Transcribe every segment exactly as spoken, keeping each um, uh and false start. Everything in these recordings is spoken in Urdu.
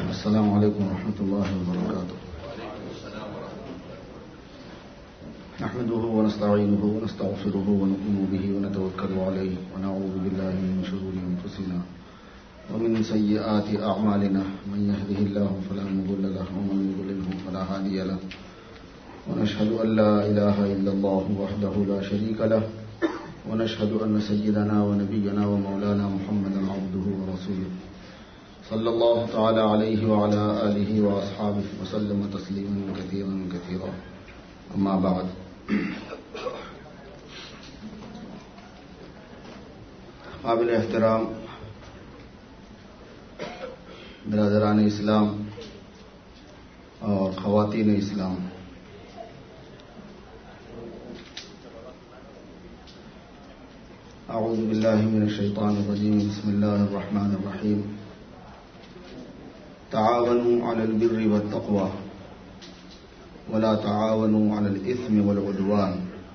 السلام علیکم ورحمۃ اللہ وبرکاتہ. نحمده ونستعينه ونستغفره ونؤمن به ونتوكل عليه ونعوذ بالله من شرور انفسنا ومن سيئات اعمالنا من يهده الله فلا مضل له ومن يضلل فلا هادي له ونشهد ان لا اله الا الله وحده لا شريك له ونشهد ان سيدنا ونبينا ومولانا محمدا عبده ورسوله صلی اللہ تعالی علیہ وعلى آلہ واصحابہ وسلم تسلیما کثیرا کثیرا. اما بعد، قابل احترام برادران اسلام اور خواتین اسلام، اعوذ باللہ من الشیطان الرجیم. بسم اللہ الرحمن الرحیم. تعاونوا على البر والتقوى ولا تعاونوا على الإثم والعدوان.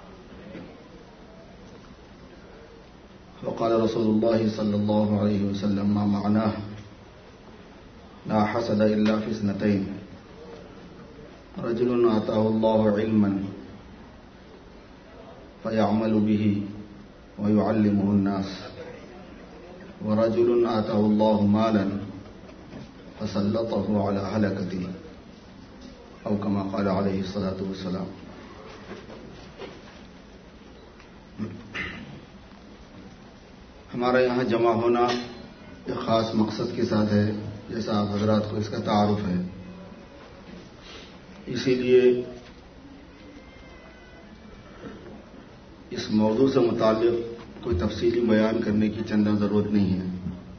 وقال رسول الله صلى الله عليه وسلم ما معناه لا حسد إلا في اثنتين: رجل آتاه الله علما فيعمل به ويعلمه الناس، ورجل آتاه الله مالا فسلطه على هلكته، او كما قال عليه الصلاة والسلام. ہمارا یہاں جمع ہونا ایک خاص مقصد کے ساتھ ہے، جیسا آپ حضرات کو اس کا تعارف ہے. اسی لیے اس موضوع سے متعلق کوئی تفصیلی بیان کرنے کی چندہ ضرورت نہیں ہے.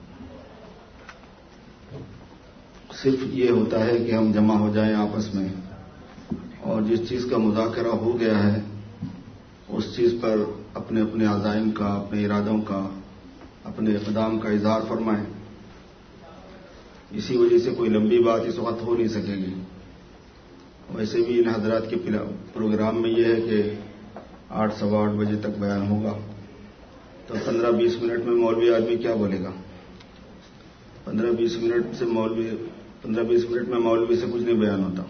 صرف یہ ہوتا ہے کہ ہم جمع ہو جائیں آپس میں اور جس چیز کا مذاکرہ ہو گیا ہے اس چیز پر اپنے اپنے عزائم کا، اپنے ارادوں کا، اپنے اقدام کا اظہار فرمائیں. اسی وجہ سے کوئی لمبی بات اس وقت ہو نہیں سکے گی. ویسے بھی ان حضرات کے پروگرام میں یہ ہے کہ آٹھ سوا آٹھ بجے تک بیان ہوگا، تو پندرہ بیس منٹ میں مولوی آدمی کیا بولے گا؟ پندرہ بیس منٹ سے مولوی پندرہ بیس منٹ میں مولوی سے کچھ نہیں بیان ہوتا.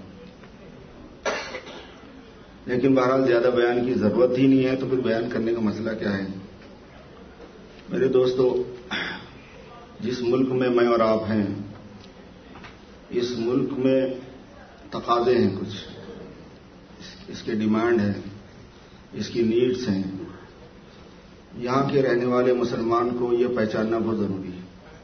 لیکن بہرحال زیادہ بیان کی ضرورت ہی نہیں ہے، تو پھر بیان کرنے کا مسئلہ کیا ہے؟ میرے دوستو، جس ملک میں میں اور آپ ہیں، اس ملک میں تقاضے ہیں، کچھ اس کے ڈیمانڈ ہے، اس کی نیڈس ہیں. یہاں کے رہنے والے مسلمان کو یہ پہچاننا بہت ضروری ہے.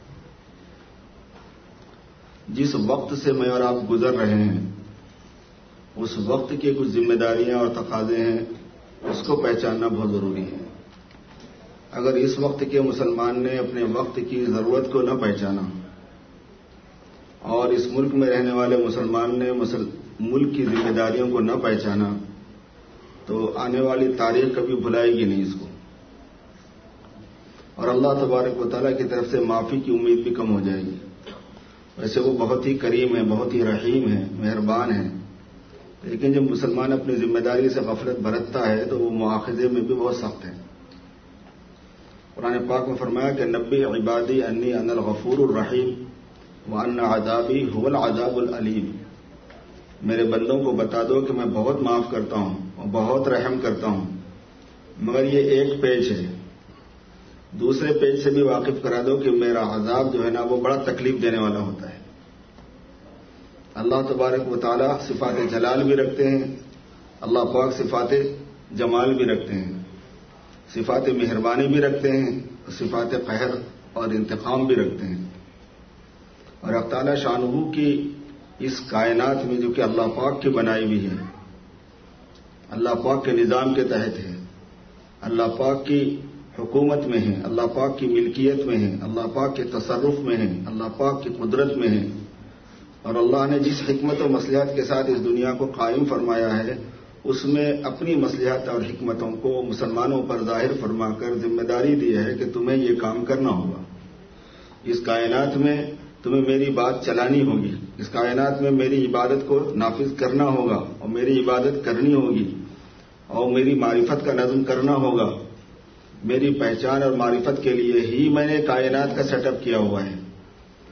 جس وقت سے میں اور آپ گزر رہے ہیں اس وقت کے کچھ ذمہ داریاں اور تقاضے ہیں، اس کو پہچاننا بہت ضروری ہے. اگر اس وقت کے مسلمان نے اپنے وقت کی ضرورت کو نہ پہچانا اور اس ملک میں رہنے والے مسلمان نے ملک کی ذمہ داریوں کو نہ پہچانا تو آنے والی تاریخ کبھی بھلائے گی نہیں اس کو، اور اللہ تبارک و تعالیٰ کی طرف سے معافی کی امید بھی کم ہو جائے گی. ویسے وہ بہت ہی کریم ہے، بہت ہی رحیم ہے، مہربان ہے، لیکن جب مسلمان اپنی ذمہ داری سے غفلت برتتا ہے تو وہ مواخذے میں بھی بہت سخت ہے. قرآن پاک میں فرمایا کہ نبی عبادی انی انا الغفور الرحیم وان عذابی هو العذاب العلیم. میرے بندوں کو بتا دو کہ میں بہت معاف کرتا ہوں اور بہت رحم کرتا ہوں، مگر یہ ایک پیج ہے. دوسرے پیج سے بھی واقف کرا دو کہ میرا عذاب جو ہے نا وہ بڑا تکلیف دینے والا ہوتا ہے. اللہ تبارک و تعالی صفات جلال بھی رکھتے ہیں، اللہ پاک صفات جمال بھی رکھتے ہیں، صفات مہربانی بھی رکھتے ہیں، صفات قہر اور انتقام بھی رکھتے ہیں. اور اللہ تعالی شانہ کی اس کائنات میں جو کہ اللہ پاک کی بنائی بھی ہے، اللہ پاک کے نظام کے تحت ہے، اللہ پاک کی حکومت میں ہے، اللہ پاک کی ملکیت میں ہے، اللہ پاک کے تصرف میں ہے، اللہ پاک کی قدرت میں ہے. اور اللہ نے جس حکمت و مصلحت کے ساتھ اس دنیا کو قائم فرمایا ہے اس میں اپنی مصلحت اور حکمتوں کو مسلمانوں پر ظاہر فرما کر ذمہ داری دی ہے کہ تمہیں یہ کام کرنا ہوگا. اس کائنات میں تمہیں میری بات چلانی ہوگی، اس کائنات میں میری عبادت کو نافذ کرنا ہوگا اور میری عبادت کرنی ہوگی اور میری معرفت کا نظم کرنا ہوگا. میری پہچان اور معرفت کے لیے ہی میں نے کائنات کا سیٹ اپ کیا ہوا ہے.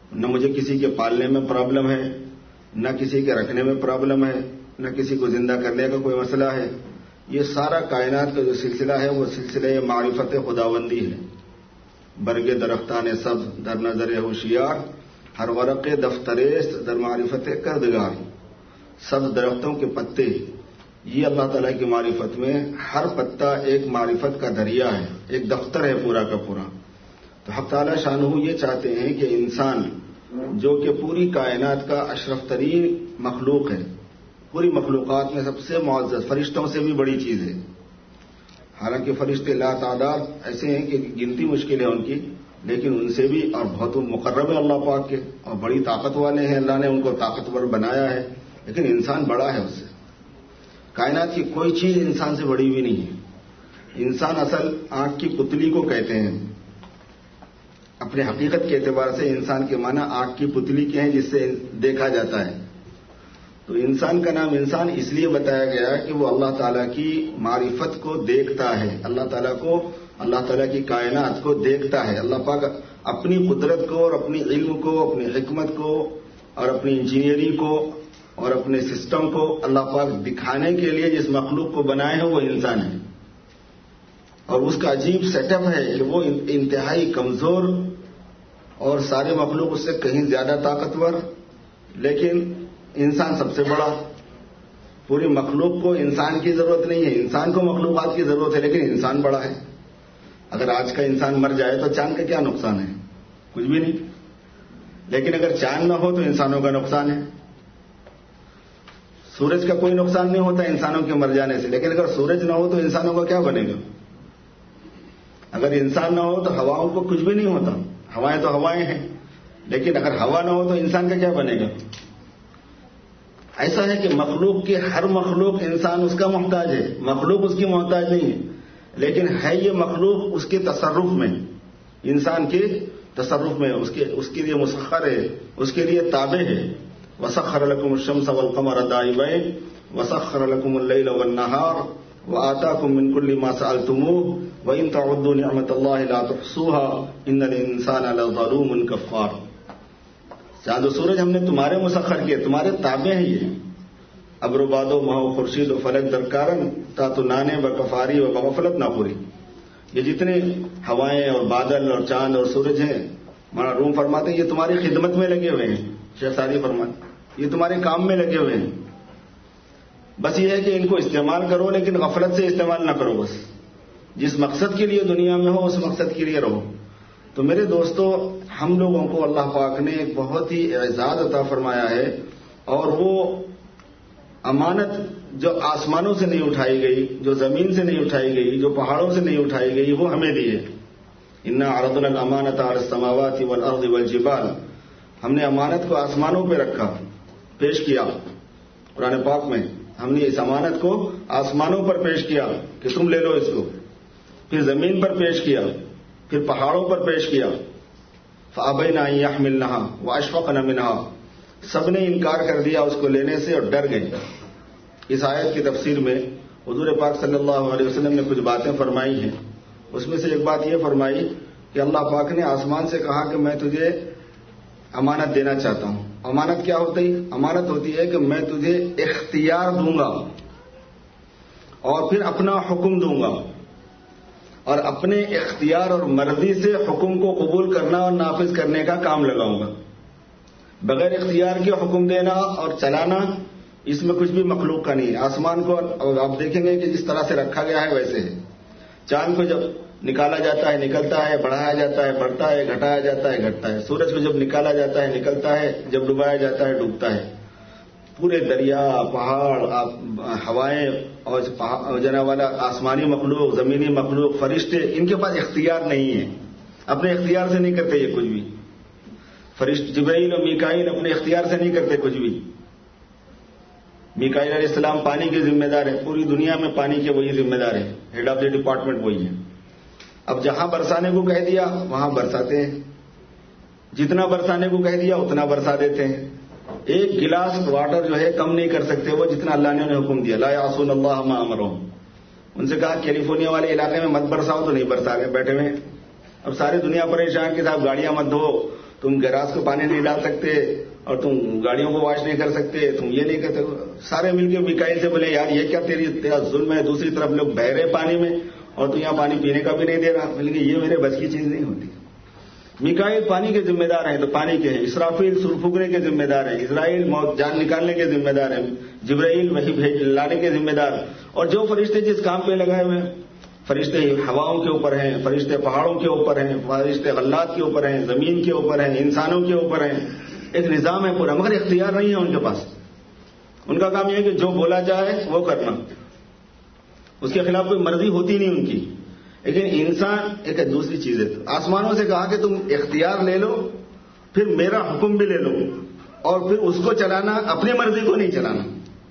نہ مجھے کسی کے پالنے میں پرابلم ہے، نہ کسی کے رکھنے میں پرابلم ہے، نہ کسی کو زندہ کرنے کا کوئی مسئلہ ہے. یہ سارا کائنات کا جو سلسلہ ہے وہ سلسلہ معرفت خداوندی ہے. برگ درختان سب در نظر ہوشیار، ہر ورق دفتریست در معرفت کردگار. سب درختوں کے پتے یہ اللہ تعالیٰ کی معرفت میں ہر پتا ایک معرفت کا دریا ہے، ایک دفتر ہے پورا کا پورا. تو حق تعالیٰ شانہ یہ چاہتے ہیں کہ انسان جو کہ پوری کائنات کا اشرف ترین مخلوق ہے، پوری مخلوقات میں سب سے معزز، فرشتوں سے بھی بڑی چیز ہے. حالانکہ فرشتے لا تعداد ایسے ہیں کہ گنتی مشکل ہے ان کی، لیکن ان سے بھی اور بہت مقرب ہے اللہ پاک کے، اور بڑی طاقت والے ہیں، اللہ نے ان کو طاقتور بنایا ہے. لیکن انسان بڑا ہے اس سے. کائنات کی کوئی چیز انسان سے بڑی بھی نہیں ہے. انسان اصل آنکھ کی پتلی کو کہتے ہیں. اپنے حقیقت کے اعتبار سے انسان کے معنی آنکھ کی پتلی کے ہیں جس سے دیکھا جاتا ہے. تو انسان کا نام انسان اس لیے بتایا گیا کہ وہ اللہ تعالیٰ کی معرفت کو دیکھتا ہے، اللہ تعالیٰ کو، اللہ تعالیٰ کی کائنات کو دیکھتا ہے. اللہ پاک اپنی قدرت کو اور اپنی علم کو، اپنی حکمت کو اور اپنی انجینئرنگ کو اور اپنے سسٹم کو اللہ پاک دکھانے کے لیے جس مخلوق کو بنائے ہیں وہ انسان ہے. اور اس کا عجیب سیٹ اپ ہے کہ وہ انتہائی کمزور اور سارے مخلوق اس سے کہیں زیادہ طاقتور، لیکن انسان سب سے بڑا. پوری مخلوق کو انسان کی ضرورت نہیں ہے، انسان کو مخلوقات کی ضرورت ہے، لیکن انسان بڑا ہے. اگر آج کا انسان مر جائے تو چاند کا کیا نقصان ہے؟ کچھ بھی نہیں. لیکن اگر چاند نہ ہو تو انسانوں کا نقصان ہے. سورج کا کوئی نقصان نہیں ہوتا انسانوں کے مر جانے سے، لیکن اگر سورج نہ ہو تو انسانوں کا کیا بنے گا؟ اگر انسان نہ ہو تو ہواؤں کو کچھ بھی نہیں ہوتا. ہوائیں تو ہوائیں ہیں، لیکن اگر ہوا نہ ہو تو انسان کا کیا بنے گا؟ ایسا ہے کہ مخلوق کے ہر مخلوق انسان اس کا محتاج ہے، مخلوق اس کی محتاج نہیں ہے، لیکن ہے یہ مخلوق اس کے تصرف میں، انسان کے تصرف میں، اس کے اس کے لیے مسخر ہے، اس کے لیے تابع ہے. وسخر لكم الشمس والقمر دائبين وسخر لكم الليل والنهار وآتاكم من كل ما سألتموه وإن تعدوا نعمة الله لا تحصوها إن الإنسان لظلوم كفار. چاند و سورج ہم نے تمہارے مسخر کیے، تمہارے تابع ہیں. یہ ابر و باد و ماہ و خورشید و فلک درکارن تا تو نانے و کفاری و بغفلت نہ پوری. یہ جتنے ہوائیں اور بادل اور چاند اور سورج ہیں، ہمارا روم فرماتے ہیں یہ تمہاری خدمت میں لگے ہوئے ہیں. شیخ سعدی فرماتے یہ تمہارے کام میں لگے ہوئے ہیں. بس یہ ہے کہ ان کو استعمال کرو، لیکن غفلت سے استعمال نہ کرو. بس جس مقصد کے لیے دنیا میں ہو اس مقصد کے لیے رہو. تو میرے دوستو، ہم لوگوں کو اللہ پاک نے ایک بہت ہی اعزاز عطا فرمایا ہے، اور وہ امانت جو آسمانوں سے نہیں اٹھائی گئی، جو زمین سے نہیں اٹھائی گئی، جو پہاڑوں سے نہیں اٹھائی گئی، وہ ہمیں دی ہے. انا عرضنا الامانۃ علی السماوات والارض والجبال. ہم نے امانت کو آسمانوں پہ رکھا، پیش کیا. قرآن پاک میں ہم نے اس امانت کو آسمانوں پر پیش کیا کہ تم لے لو اس کو، پھر زمین پر پیش کیا، پھر پہاڑوں پر پیش کیا. فابین ان یحملنها واشفقن منها. سب نے انکار کر دیا اس کو لینے سے اور ڈر گئے. اس آیت کی تفسیر میں حضور پاک صلی اللہ علیہ وسلم نے کچھ باتیں فرمائی ہیں. اس میں سے ایک بات یہ فرمائی کہ اللہ پاک نے آسمان سے کہا کہ میں تجھے امانت دینا چاہتا ہوں. امانت کیا ہوتی ہے؟ امانت ہوتی ہے کہ میں تجھے اختیار دوں گا اور پھر اپنا حکم دوں گا، اور اپنے اختیار اور مرضی سے حکم کو قبول کرنا اور نافذ کرنے کا کام لگاؤں گا. بغیر اختیار کے حکم دینا اور چلانا اس میں کچھ بھی مخلوق کا نہیں ہے. آسمان کو آپ دیکھیں گے کہ جس طرح سے رکھا گیا ہے ویسے ہے. چاند کو جب نکالا جاتا ہے نکلتا ہے، بڑھایا جاتا ہے بڑھتا ہے، گھٹایا جاتا ہے گھٹتا ہے. سورج کو جب نکالا جاتا ہے نکلتا ہے، جب ڈبایا جاتا ہے ڈوبتا ہے. پورے دریا، پہاڑ، ہوائیں اور جنا والا آسمانی مخلوق، زمینی مخلوق، فرشتے، ان کے پاس اختیار نہیں ہے. اپنے اختیار سے نہیں کرتے یہ کچھ بھی. فرشتے جبرائیل اور میکائیل اپنے اختیار سے نہیں کرتے کچھ بھی. میکائیل علیہ السلام پانی کے ذمہ دار ہیں، پوری دنیا میں پانی کے وہی ذمہ دار ہیں، ہیڈ آف دی ڈپارٹمنٹ وہی ہے. اب جہاں برسانے کو کہہ دیا وہاں برساتے ہیں، جتنا برسانے کو کہہ دیا اتنا برسا دیتے ہیں. ایک گلاس واٹر جو ہے کم نہیں کر سکتے وہ جتنا اللہ نے انہیں حکم دیا. لا یعصون اللہ ما امرهم. ان سے کہا کیلیفورنیا والے علاقے میں مت برساؤ تو نہیں برسا رہے، بیٹھے ہوئے. اب ساری دنیا پریشان کہ صاحب گاڑیاں مت دھو، تم گیراج کو پانی نہیں ڈال سکتے اور تم گاڑیوں کو واش نہیں کر سکتے, تم یہ نہیں کرتے. سارے مل کے میکائیل سے بولے یار یہ کیا تیری تیرا ظلم ہے, دوسری طرف لوگ بہ رہے پانی میں اور تو یہاں پانی پینے کا بھی نہیں دے رہا. بلکہ یہ میرے بس کی چیز نہیں ہوتی. میکائیل پانی کے ذمہ دار ہیں تو پانی کے ہیں, اسرافیل سر پھونکنے کے ذمہ دار ہیں, اسرائیل موت جان نکالنے کے ذمہ دار ہیں, جبرائیل وحی بھیج لانے کے ذمہ دار, اور جو فرشتے جس کام پہ لگائے ہوئے ہیں, فرشتے ہواؤں کے اوپر ہیں, فرشتے پہاڑوں کے اوپر ہیں, فرشتے غلات کے اوپر ہیں, زمین کے اوپر ہیں, انسانوں کے اوپر ہیں. ایک نظام ہے پورا, مگر اختیار نہیں ہے ان کے پاس. ان کا کام یہ ہے کہ جو بولا جائے وہ کرنا, اس کے خلاف کوئی مرضی ہوتی نہیں ان کی. لیکن انسان ایک دوسری چیز ہے. آسمانوں سے کہا کہ تم اختیار لے لو, پھر میرا حکم بھی لے لو, اور پھر اس کو چلانا, اپنی مرضی کو نہیں چلانا.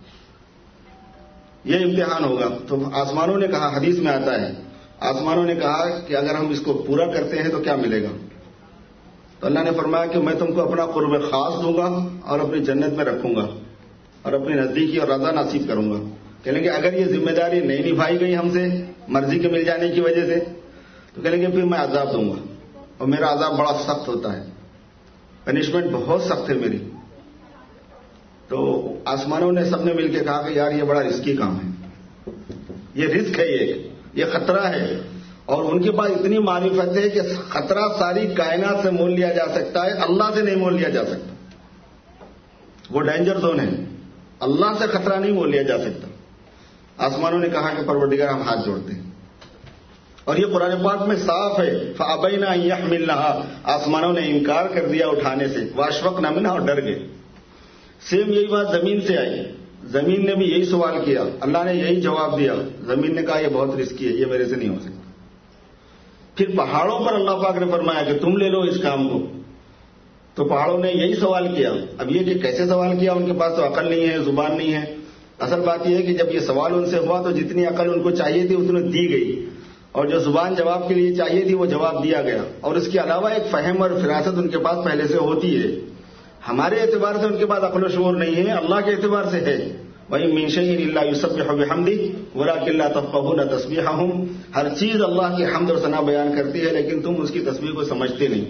یہ امتحان ہوگا. تو آسمانوں نے کہا, حدیث میں آتا ہے, آسمانوں نے کہا کہ اگر ہم اس کو پورا کرتے ہیں تو کیا ملے گا؟ تو اللہ نے فرمایا کہ میں تم کو اپنا قرب خاص دوں گا اور اپنی جنت میں رکھوں گا اور اپنی نزدیکی اور رضا نصیب کروں گا. کہیں گے اگر یہ ذمہ داری نہیں نبھائی گئی ہم سے مرضی کے مل جانے کی وجہ سے, تو کہیں گے پھر میں عذاب دوں گا, اور میرا عذاب بڑا سخت ہوتا ہے, پنشمنٹ بہت سخت ہے میری. تو آسمانوں نے سب نے مل کے کہا کہ یار یہ بڑا رسکی کام ہے, یہ رسک ہے, یہ یہ خطرہ ہے. اور ان کے پاس اتنی معرفت ہے کہ خطرہ ساری کائنات سے مول لیا جا سکتا ہے, اللہ سے نہیں مول لیا جا سکتا. وہ ڈینجر زون ہے, اللہ سے خطرہ نہیں مول لیا جا سکتا. آسمانوں نے کہا کہ پروردگار ہم ہاتھ جوڑتے ہیں, اور یہ قرآن پاک میں صاف ہے, فَأَبَيْنَا أَن يَحْمِلْنَهَا, آسمانوں نے انکار کر دیا اٹھانے سے, وَأَشْفَقْنَ مِنْهَا, اور ڈر گئے. سیم یہی بات زمین سے آئی, زمین نے بھی یہی سوال کیا, اللہ نے یہی جواب دیا. زمین نے کہا یہ بہت رسکی ہے, یہ میرے سے نہیں ہو سکتا. پھر پہاڑوں پر اللہ پاک نے فرمایا کہ تم لے لو اس کام کو, تو پہاڑوں نے یہی سوال کیا. اب یہ کہ کیسے سوال کیا, ان کے پاس تو عقل نہیں ہے, زبان نہیں ہے. اصل بات یہ ہے کہ جب یہ سوال ان سے ہوا تو جتنی عقل ان کو چاہیے تھی اتنی دی گئی, اور جو زبان جواب کے لیے چاہیے تھی وہ جواب دیا گیا. اور اس کے علاوہ ایک فہم اور فراست ان کے پاس پہلے سے ہوتی ہے. ہمارے اعتبار سے ان کے پاس عقل و شعور نہیں ہے, اللہ کے اعتبار سے ہے. وَإِن مِّن شَيْءٍ إِلَّا يُسَبِّحُ بِحَمْدِهِ وَلَٰكِن لَّا تَفْقَهُونَ تَسْبِيحَهُمْ, ہر چیز اللہ کی حمد اور ثنا بیان کرتی ہے لیکن تم اس کی تسبیح کو سمجھتے نہیں.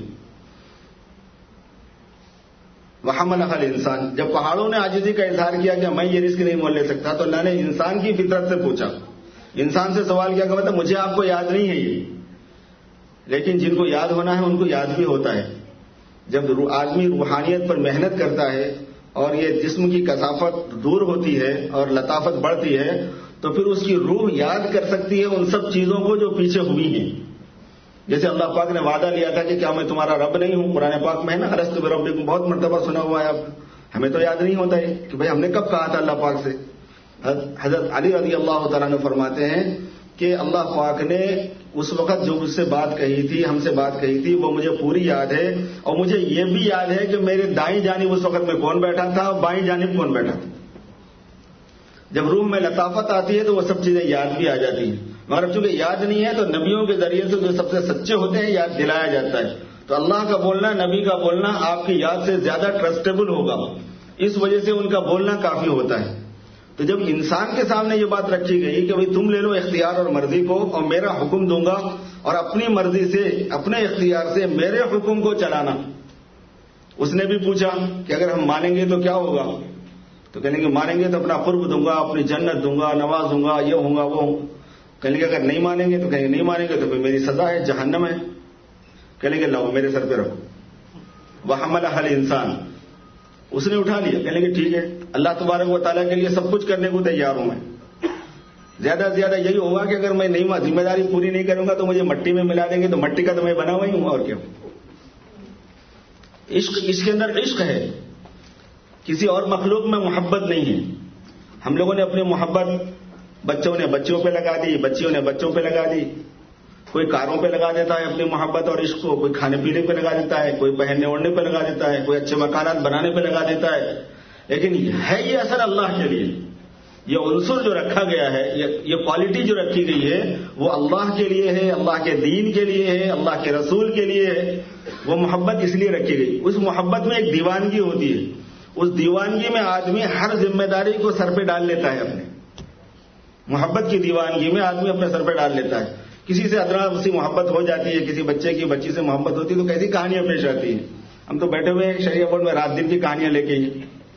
وَحَمَلَهَا الْإِنسَانُ, جب پہاڑوں نے عاجزی کا اظہار کیا کہ میں یہ رزق نہیں مول لے سکتا, تو اللہ نے انسان کی فطرت سے پوچھا, انسان سے سوال کیا کہ مطلب مجھے آپ کو یاد نہیں ہے یہ, لیکن جن کو یاد ہونا ہے ان کو یاد بھی ہوتا ہے. جب آدمی روحانیت پر محنت کرتا ہے اور یہ جسم کی کثافت دور ہوتی ہے اور لطافت بڑھتی ہے, تو پھر اس کی روح یاد کر سکتی ہے ان سب چیزوں کو جو پیچھے ہوئی ہیں. جیسے اللہ پاک نے وعدہ لیا تھا کہ کیا میں تمہارا رب نہیں ہوں, قرآن پاک میں ہے نا, الست بربکم, بہت مرتبہ سنا ہوا ہے آپ. ہمیں تو یاد نہیں ہوتا ہے کہ بھئی ہم نے کب کہا تھا اللہ پاک سے. حضرت علی رضی اللہ تعالیٰ نے فرماتے ہیں کہ اللہ پاک نے اس وقت جو مجھ سے بات کہی تھی, ہم سے بات کہی تھی, وہ مجھے پوری یاد ہے. اور مجھے یہ بھی یاد ہے کہ میرے دائیں جانب اس وقت میں کون بیٹھا تھا اور بائیں جانب کون بیٹھا تھا. جب روح میں لطافت آتی ہے تو وہ سب چیزیں یاد بھی آ جاتی ہیں, مگر چونکہ یاد نہیں ہے تو نبیوں کے ذریعے سے جو سب سے سچے ہوتے ہیں یاد دلایا جاتا ہے. تو اللہ کا بولنا, نبی کا بولنا آپ کی یاد سے زیادہ ٹرسٹیبل ہوگا, اس وجہ سے ان کا بولنا کافی ہوتا ہے. تو جب انسان کے سامنے یہ بات رکھی گئی کہ بھئی تم لے لو اختیار اور مرضی کو, اور میرا حکم دوں گا, اور اپنی مرضی سے اپنے اختیار سے میرے حکم کو چلانا. اس نے بھی پوچھا کہ اگر ہم مانیں گے تو کیا ہوگا, تو کہیں گے مانیں گے تو اپنا قرب دوں گا, اپنی جنت دوں گا, نواز دوں گا, یہ ہوں گا وہ ہوں. کہیں گے اگر نہیں مانیں گے تو کہیں گے نہیں مانیں گے تو پھر میری سزا ہے, جہنم ہے. کہیں گے لاؤ میرے سر پہ رکھو. وَحَمَلَهَا الْإِنسَانُ, اس نے اٹھا لیا. کہنے لگے ٹھیک ہے, اللہ تبارک و تعالیٰ کے لیے سب کچھ کرنے کو تیار ہوں میں. زیادہ سے زیادہ یہی ہوگا کہ اگر میں نہیں ذمہ داری پوری نہیں کروں گا تو مجھے مٹی میں ملا دیں گے, تو مٹی کا تو میں بنا ہوا ہی ہوں, اور کیا. عشق, اس کے اندر عشق ہے, کسی اور مخلوق میں محبت نہیں ہے. ہم لوگوں نے اپنی محبت بچوں نے بچیوں پہ لگا دی, بچیوں نے بچوں پہ لگا دی. کوئی کاروں پہ لگا دیتا ہے اپنی محبت اور عشق کو, کوئی کھانے پینے پہ لگا دیتا ہے, کوئی پہننے اوڑھنے پہ لگا دیتا ہے, کوئی اچھے مکانات بنانے پہ لگا دیتا ہے. لیکن ہے یہ اثر اللہ کے لیے. یہ عنصر جو رکھا گیا ہے, یہ کوالٹی جو رکھی گئی ہے, وہ اللہ کے لیے ہے, اللہ کے دین کے لیے ہے, اللہ کے رسول کے لیے ہے. وہ محبت اس لیے رکھی گئی. اس محبت میں ایک دیوانگی ہوتی ہے. اس دیوانگی میں آدمی ہر ذمہ داری کو سر پہ ڈال لیتا ہے. اپنے محبت کی دیوانگی میں آدمی اپنے سر پہ ڈال لیتا ہے. کسی سے ادنا اسی محبت ہو جاتی ہے, کسی بچے کی بچی سے محبت ہوتی ہے تو کیسی کہانیاں پیش آتی ہیں. ہم تو بیٹھے ہوئے ہیں شہریہ بورڈ میں رات دن کی کہانیاں لے کے ہی،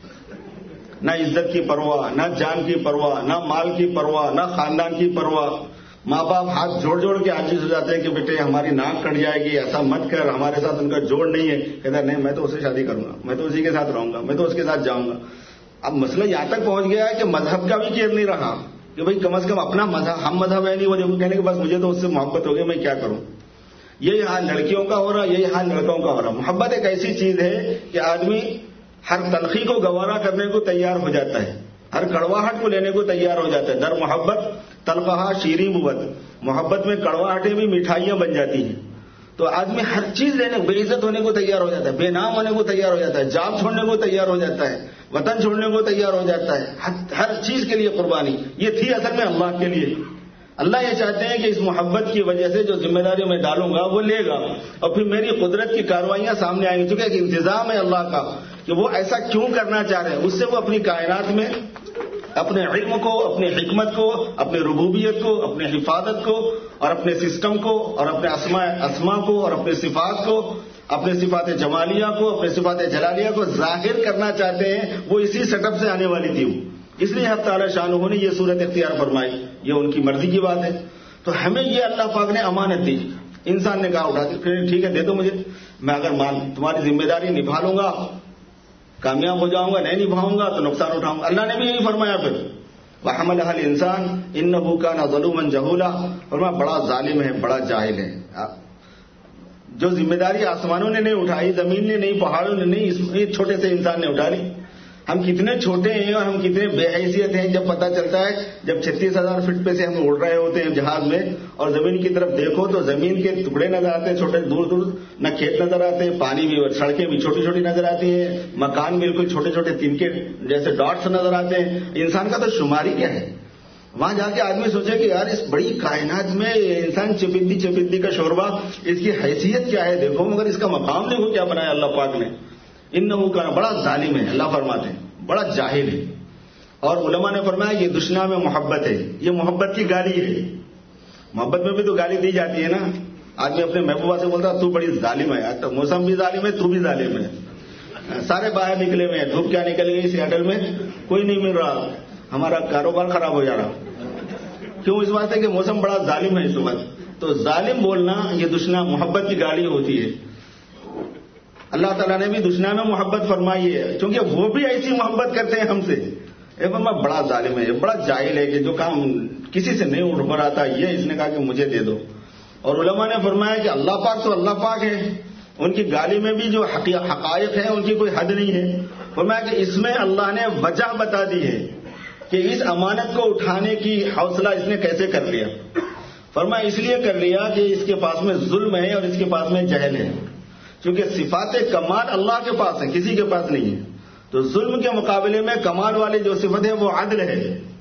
نہ عزت کی پرواہ، نہ جان کی پرواہ، نہ مال کی پرواہ، نہ خاندان کی پرواہ. ماں باپ ہاتھ جوڑ جوڑ کے عاجز ہو جاتے ہیں کہ بیٹے ہماری ناک کٹ جائے گی، ایسا مت کر، ہمارے ساتھ ان کا جوڑ نہیں ہے. کہتا ہے نہیں میں تو اس سے شادی کروں گا، میں تو اسی کے ساتھ رہوں گا، میں تو اس کے ساتھ جاؤں گا. اب مسئلہ یہاں تک پہنچ گیا ہے کہ مذہب کا بھی کیئر نہیں رہا کہ بھئی کم از کم اپنا مذہب، ہم مذہب ہے نہیں، وہ جو کہنے کہ بس مجھے تو اس سے محبت ہو گئی، میں کیا کروں. یہی حال لڑکیوں کا ہو رہا، یہی حال لڑکوں کا ہو رہا. محبت ایک ایسی چیز ہے کہ آدمی ہر تلخی کو گوارا کرنے کو تیار ہو جاتا ہے، ہر کڑواہٹ کو لینے کو تیار ہو جاتا ہے. در محبت تلقہا شیریں بود، محبت میں کڑواہٹیں بھی مٹھائیاں بن جاتی ہیں. تو آدمی ہر چیز لینے، بے عزت ہونے کو تیار ہو جاتا ہے، بے نام ہونے کو تیار ہو جاتا ہے، جاب چھوڑنے کو تیار ہو جاتا ہے، وطن چھوڑنے کو تیار ہو جاتا ہے، ہر چیز کے لیے قربانی. یہ تھی اصل میں اللہ کے لیے. اللہ یہ چاہتے ہیں کہ اس محبت کی وجہ سے جو ذمہ داری میں ڈالوں گا وہ لے گا، اور پھر میری قدرت کی کارروائیاں سامنے آئیں گی. چونکہ ایک انتظام ہے اللہ کا کہ وہ ایسا کیوں کرنا چاہ رہے ہیں، اس سے وہ اپنی کائنات میں اپنے علم کو، اپنی حکمت کو، اپنی ربوبیت کو، اپنی حفاظت کو، اور اپنے سسٹم کو، اور اپنے اسماء اسما کو، اور اپنے صفات کو، اپنے صفات جمالیہ کو، اپنے صفات جلالیہ کو ظاہر کرنا چاہتے ہیں. وہ اسی سیٹ اپ سے آنے والی تھی. اس لیے حق تعالی شانہ نے یہ صورت اختیار فرمائی. یہ ان کی مرضی کی بات ہے. تو ہمیں یہ اللہ پاک نے امانت دی. انسان نے کہا اٹھا کے پھر ٹھیک ہے دے دو مجھے، میں اگر مان تمہاری ذمہ داری نبھا لوں گا کامیاب ہو جاؤں گا، نہیں نبھاؤں گا تو نقصان اٹھاؤں گا. اللہ نے بھی یہی فرمایا. پھر وَحَمَلَهَا الْإِنسَانُ إِنَّهُ كَانَ ظَلُومًا جَهُولًا، فرمایا بڑا ظالم ہے، بڑا جاہل ہے. جو ذمہ داری آسمانوں نے نہیں اٹھائی، زمین نے نہیں، پہاڑوں نے نہیں، اس چھوٹے سے انسان نے اٹھا لی. ہم کتنے چھوٹے ہیں اور ہم کتنے بے حیثیت ہیں جب پتہ چلتا ہے جب چھتیس ہزار فٹ پہ سے ہم اڑ رہے ہوتے ہیں جہاز میں، اور زمین کی طرف دیکھو تو زمین کے ٹکڑے نظر آتے ہیں چھوٹے دور دور، نہ کھیت نظر آتے ہیں، پانی بھی، سڑکیں بھی چھوٹی چھوٹی نظر آتی ہیں، مکان بالکل چھوٹے چھوٹے تنکے جیسے ڈاٹس نظر آتے ہیں. انسان کا تو شماری کیا ہے. وہاں جا کے آدمی سوچے کہ یار اس بڑی کائنات میں انسان چپندی چپندی کا شوربہ، اس کی حیثیت کیا ہے دیکھو، مگر اس کا مقام دیکھو کیا بنایا اللہ پاک نے. انہو کا بڑا ظالم ہے، اللہ فرماتے ہیں بڑا جاہل ہے. اور علماء نے فرمایا یہ دشنا میں محبت ہے، یہ محبت کی گالی ہے. محبت میں بھی تو گالی دی جاتی ہے نا. آدمی اپنے محبوبہ سے بولتا تو بڑی ظالم ہے، تو موسم بھی ظالم ہے، تو بھی ظالم ہے، سارے باہر نکلے ہوئے ہیں، دھوپ کیا نکل گئی سیاٹل میں، کوئی نہیں مل رہا، ہمارا کاروبار خراب ہو جا رہا. کیوں؟ اس بات ہے کہ موسم بڑا ظالم ہے اس وقت. تو ظالم بولنا یہ دشنا محبت کی گالی ہوتی ہے. اللہ تعالیٰ نے بھی دشنا میں محبت فرمائی ہے، کیونکہ وہ بھی ایسی محبت کرتے ہیں ہم سے. اے بابا بڑا ظالم ہے، بڑا جاہل ہے کہ جو کام کسی سے نہیں اٹھ رہا تھا یہ اس نے کہا کہ مجھے دے دو. اور علماء نے فرمایا کہ اللہ پاک تو اللہ پاک ہے، ان کی گالی میں بھی جو حقائق ہیں ان کی کوئی حد نہیں ہے. فرمایا کہ اس میں اللہ نے وجہ بتا دی ہے کہ اس امانت کو اٹھانے کی حوصلہ اس نے کیسے کر لیا. فرمایا اس لیے کر لیا کہ اس کے پاس میں ظلم ہے اور اس کے پاس میں جہل ہے. کیونکہ صفات کمال اللہ کے پاس ہے، کسی کے پاس نہیں ہے. تو ظلم کے مقابلے میں کمال والی جو صفت ہے وہ عدل ہے،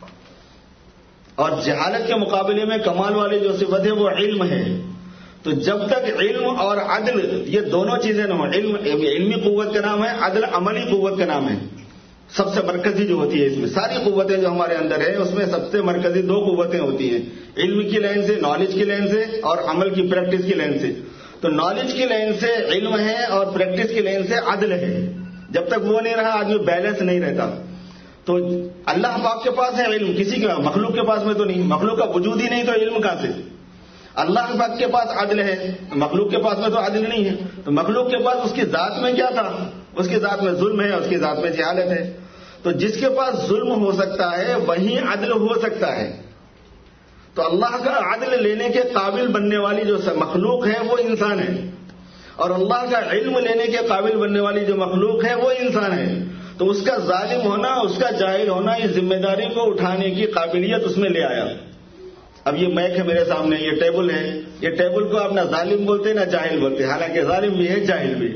اور جہالت کے مقابلے میں کمال والی جو صفت ہے وہ علم ہے. تو جب تک علم اور عدل یہ دونوں چیزیں نہ ہوں، علم علمی قوت کا نام ہے، عدل عملی قوت کا نام ہے. سب سے مرکزی جو ہوتی ہے اس میں، ساری قوتیں جو ہمارے اندر ہیں اس میں سب سے مرکزی دو قوتیں ہوتی ہیں، علم کی لین سے، نالج کی لین سے، اور عمل کی پریکٹس کی لین سے. تو نالج کی لین سے علم ہے اور پریکٹس کی لین سے عدل ہے. جب تک وہ نہیں رہا آدمی بیلنس نہیں رہتا. تو اللہ پاک کے پاس ہے علم، کسی کے مخلوق کے پاس میں تو نہیں، مخلوق کا وجود ہی نہیں تو علم کہاں سے. اللہ پاک کے پاس عدل ہے، مخلوق کے پاس میں تو عدل نہیں ہے. تو مخلوق کے پاس اس کی ذات میں کیا تھا؟ اس کی ذات میں ظلم ہے، اس کی ذات میں جہالت ہے. تو جس کے پاس ظلم ہو سکتا ہے وہیں عدل ہو سکتا ہے. تو اللہ کا عدل لینے کے قابل بننے والی جو مخلوق ہے وہ انسان ہے، اور اللہ کا علم لینے کے قابل بننے والی جو مخلوق ہے وہ انسان ہے. تو اس کا ظالم ہونا، اس کا جاہل ہونا اس ذمہ داری کو اٹھانے کی قابلیت اس میں لے آیا. اب یہ میک ہے میرے سامنے، یہ ٹیبل ہے، یہ ٹیبل کو آپ نہ ظالم بولتے نہ جاہل بولتے، حالانکہ ظالم بھی ہے جاہل بھی.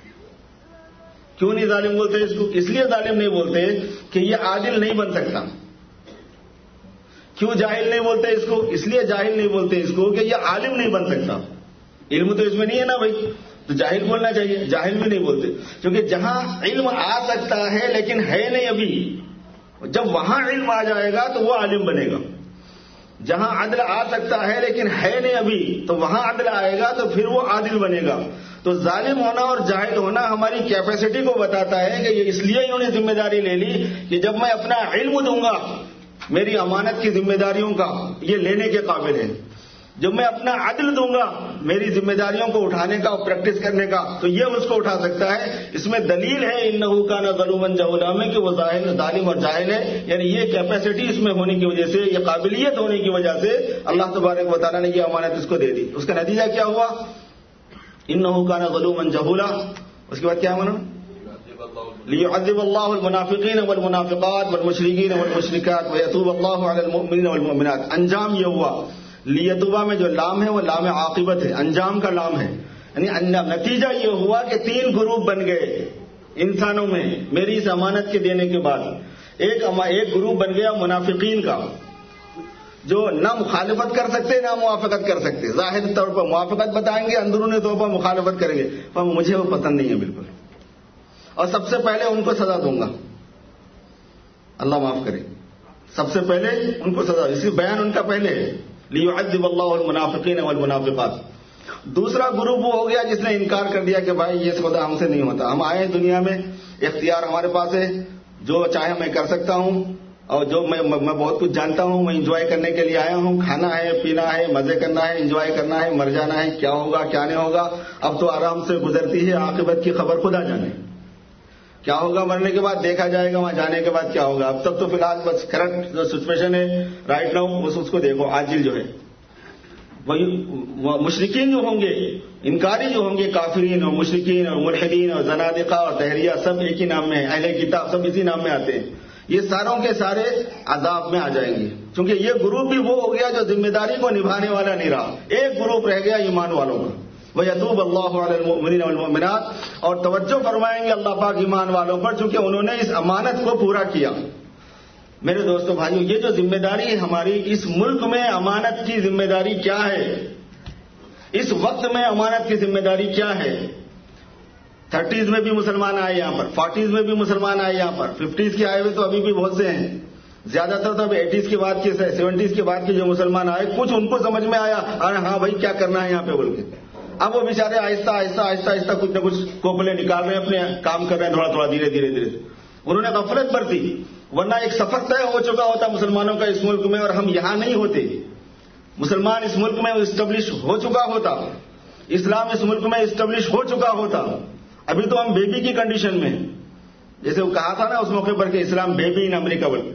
کیوں نہیں ظالم بولتے اس کو؟ اس لیے ظالم نہیں بولتے کہ یہ عادل نہیں بن سکتا. کیوں جاہل نہیں بولتے اس کو؟ اس لیے جاہل نہیں بولتے اس کو کہ یہ عالم نہیں بن سکتا. علم تو اس میں نہیں ہے نا بھائی، تو جاہل بولنا چاہیے. جاہل بھی نہیں بولتے کیونکہ جہاں علم آ سکتا ہے لیکن ہے نہیں ابھی، جب وہاں علم آ جائے گا تو وہ عالم بنے گا. جہاں عدل آ سکتا ہے لیکن ہے نہیں ابھی، تو وہاں عدل آئے گا تو پھر وہ عادل بنے گا. تو ظالم ہونا اور جاہل ہونا ہماری کیپیسٹی کو بتاتا ہے کہ یہ اس لیے انہوں نے ذمہ داری لے لی کہ جب میں اپنا علم دوں گا میری امانت کی ذمہ داریوں کا یہ لینے کے قابل ہے، جب میں اپنا عدل دوں گا میری ذمہ داریوں کو اٹھانے کا اور پریکٹس کرنے کا تو یہ اس کو اٹھا سکتا ہے۔ اس میں دلیل ہے انہ کان ظلوما جہولا میں کہ وہ ظالم اور جاہل ہے، یعنی یہ کیپیسٹی اس میں ہونے کی وجہ سے، یہ قابلیت ہونے کی وجہ سے اللہ تبارک و تعالیٰ نے یہ امانت اس کو دے دی۔ اس کا نتیجہ کیا ہوا؟ انہ کان ظلوما جہولا، اس کے بعد کیا مانا؟ لیعذب اللہ المنافقین والمنافقات والمشرکین والمشرکات ویتوب اللہ علی المؤمنین والمؤمنات۔ انجام یہ ہوا، لیتوبہ میں جو لام ہے وہ لام عاقبت ہے، انجام کا لام ہے، یعنی نتیجہ یہ ہوا کہ تین گروپ بن گئے انسانوں میں میری اس امانت کے دینے کے بعد۔ ایک ایک گروپ بن گیا منافقین کا، جو نہ مخالفت کر سکتے نہ موافقت کر سکتے، ظاہر طور پر موافقت بتائیں گے، اندرونی طور پر مخالفت کریں گے، پر مجھے وہ پسند نہیں ہے بالکل، اور سب سے پہلے ان کو سزا دوں گا، اللہ معاف کرے، سب سے پہلے ان کو سزا، اسی بیان ان کا پہلے ہے، لیعذب اللہ المنافقین والمنافقات۔ دوسرا گروپ وہ ہو گیا جس نے انکار کر دیا کہ بھائی یہ سودا ہم سے نہیں ہوتا، ہم آئے دنیا میں، اختیار ہمارے پاس ہے، جو چاہے میں کر سکتا ہوں، اور جو میں میں بہت کچھ جانتا ہوں، میں انجوائے کرنے کے لیے آیا ہوں، کھانا ہے، پینا ہے، مزے کرنا ہے، انجوائے کرنا ہے، مر جانا ہے، کیا ہوگا کیا نہیں ہوگا اب تو آرام سے گزرتی ہے، عاقبت کی خبر خدا جانے، کیا ہوگا مرنے کے بعد دیکھا جائے گا، وہاں جانے کے بعد کیا ہوگا، اب تک تو فی الحال بس کرنٹ جو سچویشن ہے رائٹ ناؤ بس اس کو دیکھو، عاجل جو ہے۔ وہی مشرکین جو ہوں گے، انکاری جو ہوں گے، کافرین اور مشرکین اور ملحدین اور زنادقہ اور دہریہ، سب ایک ہی نام میں، اہل کتاب سب اسی نام میں آتے ہیں، یہ ساروں کے سارے عذاب میں آ جائیں گے، کیونکہ یہ گروپ بھی وہ ہو گیا جو ذمہ داری کو نبھانے والا نہیں رہا، ایک گروپ رہ گیا ایمان والوں کا، وَيَتُوبَ اللَّهُ عَلَى الْمُؤْمِنِينَ وَالْمُؤْمِنَاتِ، اور توجہ فرمائیں گے اللہ پاک ایمان والوں پر چونکہ انہوں نے اس امانت کو پورا کیا۔ میرے دوستو بھائیو، یہ جو ذمہ داری ہے ہماری، اس ملک میں امانت کی ذمہ داری کیا ہے، اس وقت میں امانت کی ذمہ داری کیا ہے؟ تھرٹیز میں بھی مسلمان آئے یہاں پر، فورٹیز میں بھی مسلمان آئے یہاں پر، ففٹیز کے آئے ہوئے تو ابھی بھی بہت سے ہیں، زیادہ تر تو اب ایٹیز کے بعد کے سیونٹیز کے بعد کے جو مسلمان آئے، کچھ ان کو سمجھ میں آیا، ارے ہاں بھائی کیا کرنا ہے یہاں پہ بول کے، اب وہ بیچارے آہستہ آہستہ آہستہ آہستہ کچھ نہ کچھ کوپلے نکال رہے ہیں، اپنے کام کر رہے ہیں تھوڑا تھوڑا دھیرے دھیرے دھیرے، انہوں نے غفلت برتی، ورنہ ایک سفر طے ہو چکا ہوتا مسلمانوں کا اس ملک میں، اور ہم یہاں نہیں ہوتے، مسلمان اس ملک میں اسٹیبلش ہو چکا ہوتا، اسلام اس ملک میں اسٹیبلش ہو چکا ہوتا، ابھی تو ہم بیبی کی کنڈیشن میں، جیسے وہ کہا تھا نا اس موقع پر کہ اسلام بیبی ان امریکہ بول،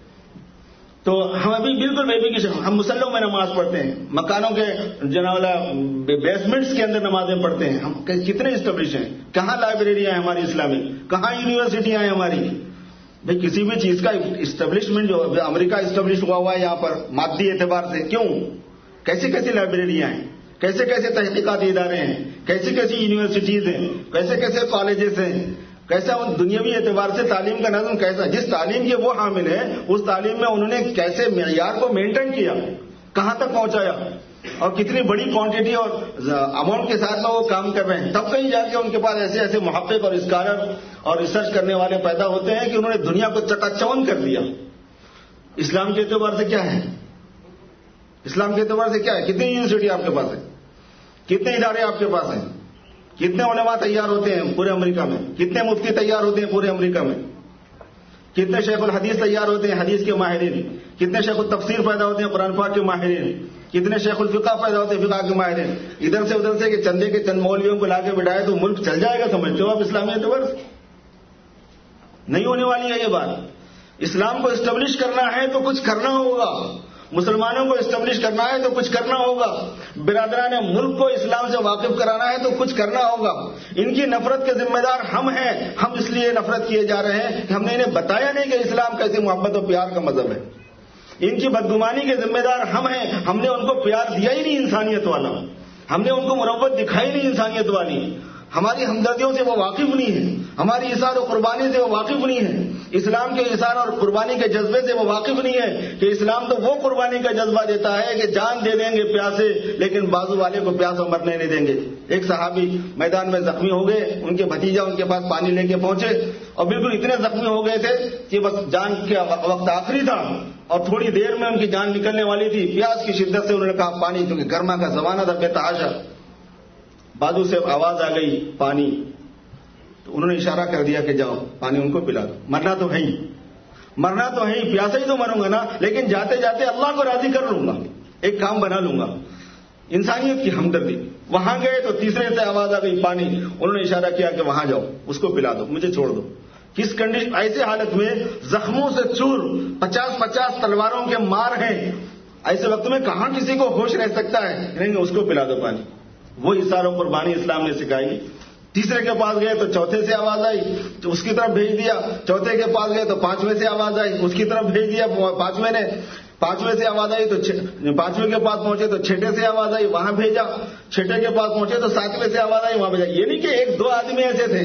تو ہم ابھی بالکل بیبی کی شکل، ہم مسلوں میں نماز پڑھتے ہیں، مکانوں کے جناب بیسمنٹس کے اندر نمازیں پڑھتے ہیں، ہم کتنے اسٹیبلش ہیں، کہاں لائبریریاں ہیں ہماری اسلامی، کہاں یونیورسٹیاں ہیں ہماری، بھائی کسی بھی چیز کا اسٹیبلشمنٹ جو امریکہ اسٹیبلش ہوا ہوا ہے یہاں پر مادی اعتبار سے، کیوں، کیسی کیسی لائبریریاں ہیں، کیسے کیسے تحقیقاتی ادارے ہیں، کیسی کیسی یونیورسٹیز ہیں، کیسے کیسے کالجز ہیں، کیسا دنیاوی اعتبار سے تعلیم کا نظم کیسا، جس تعلیم کے وہ حامل ہیں اس تعلیم میں انہوں نے کیسے معیار کو مینٹین کیا، کہاں تک پہنچایا، اور کتنی بڑی کوانٹٹی اور اماؤنٹ کے ساتھ میں وہ کام کر رہے ہیں، تب کہیں جا کے ان کے پاس ایسے ایسے محقق اور اسکالر اور ریسرچ کرنے والے پیدا ہوتے ہیں کہ انہوں نے دنیا کو چکا چوند کر دیا۔ اسلام کے اعتبار سے کیا ہے، اسلام کے اعتبار سے کیا ہے، کتنی یونیورسٹی آپ کے پاس ہے، کتنے ادارے آپ کے پاس ہیں، کتنے علماء تیار ہوتے ہیں پورے امریکہ میں، کتنے مفتی تیار ہوتے ہیں پورے امریکہ میں، کتنے شیخ الحدیث تیار ہوتے ہیں حدیث کے ماہرین، کتنے شیخ التفسیر پیدا ہوتے ہیں قرآن پاک کے ماہرین، کتنے شیخ الفقہ پیدا ہوتے ہیں فقہ کے ماہرین، ادھر سے ادھر سے کہ چندے کے چند مولویوں کو لا کے بٹھائے تو ملک چل جائے گا، سمجھتے ہو آپ اسلامی اعتبار سے؟ نہیں ہونے والی ہے یہ بات۔ اسلام کو اسٹیبلش کرنا ہے تو کچھ کرنا ہوگا، مسلمانوں کو اسٹیبلش کرنا ہے تو کچھ کرنا ہوگا، برادران ملک کو اسلام سے واقف کرانا ہے تو کچھ کرنا ہوگا۔ ان کی نفرت کے ذمہ دار ہم ہیں، ہم اس لیے نفرت کیے جا رہے ہیں کہ ہم نے انہیں بتایا نہیں کہ اسلام کیسے محبت و پیار کا مذہب ہے۔ ان کی بدگمانی کے ذمہ دار ہم ہیں، ہم نے ان کو پیار دیا ہی نہیں انسانیت والا، ہم نے ان کو محبت دکھائی نہیں انسانیت والی، ہماری ہمدردیوں سے وہ واقف نہیں ہے، ہماری اثار و قربانی سے وہ واقف نہیں ہے، اسلام کے اثار اور قربانی کے جذبے سے وہ واقف نہیں ہے کہ اسلام تو وہ قربانی کا جذبہ دیتا ہے کہ جان دے دیں گے پیاسے لیکن بازو والے کو پیاسا مرنے نہیں دیں گے۔ ایک صحابی میدان میں زخمی ہو گئے، ان کے بھتیجا ان کے پاس پانی لے کے پہنچے اور بالکل اتنے زخمی ہو گئے تھے کہ بس جان کا وقت آخری تھا اور تھوڑی دیر میں ان کی جان نکلنے والی تھی، پیاس کی شدت سے انہوں نے کہا پانی، کیونکہ گرما کا زمانہ تھا بے تحاشا، بازو سے آواز آ گئی پانی، تو انہوں نے اشارہ کر دیا کہ جاؤ پانی ان کو پلا دو، مرنا تو ہے ہی، مرنا تو ہے ہی، پیاسا ہی تو مروں گا نا، لیکن جاتے جاتے اللہ کو راضی کر لوں گا، ایک کام بنا لوں گا، انسانیت کی ہمدردی۔ وہاں گئے تو تیسرے سے آواز آ گئی پانی، انہوں نے اشارہ کیا کہ وہاں جاؤ اس کو پلا دو، مجھے چھوڑ دو۔ کس کنڈیشن، ایسے حالت میں زخموں سے چور، پچاس پچاس تلواروں کے مار ہیں، ایسے وقت میں کہاں کسی کو ہوش رہ سکتا ہے؟ نہیں اس کو پلا دو پانی۔ وہ اشاروں قربانی اسلام نے سکھائی۔ تیسرے کے پاس گئے تو چوتھے سے آواز آئی تو اس کی طرف بھیج دیا، چوتھے کے پاس گئے تو پانچویں سے آواز آئی اس کی طرف بھیج دیا، پانچویں نے پانچویں سے آواز آئی تو پانچویں کے پاس پہنچے تو چھٹے سے آواز آئی وہاں بھیجا، چھٹے کے پاس پہنچے تو ساتویں سے آواز آئی وہاں بھیجا۔ یہ نہیں کہ ایک دو آدمی ایسے تھے،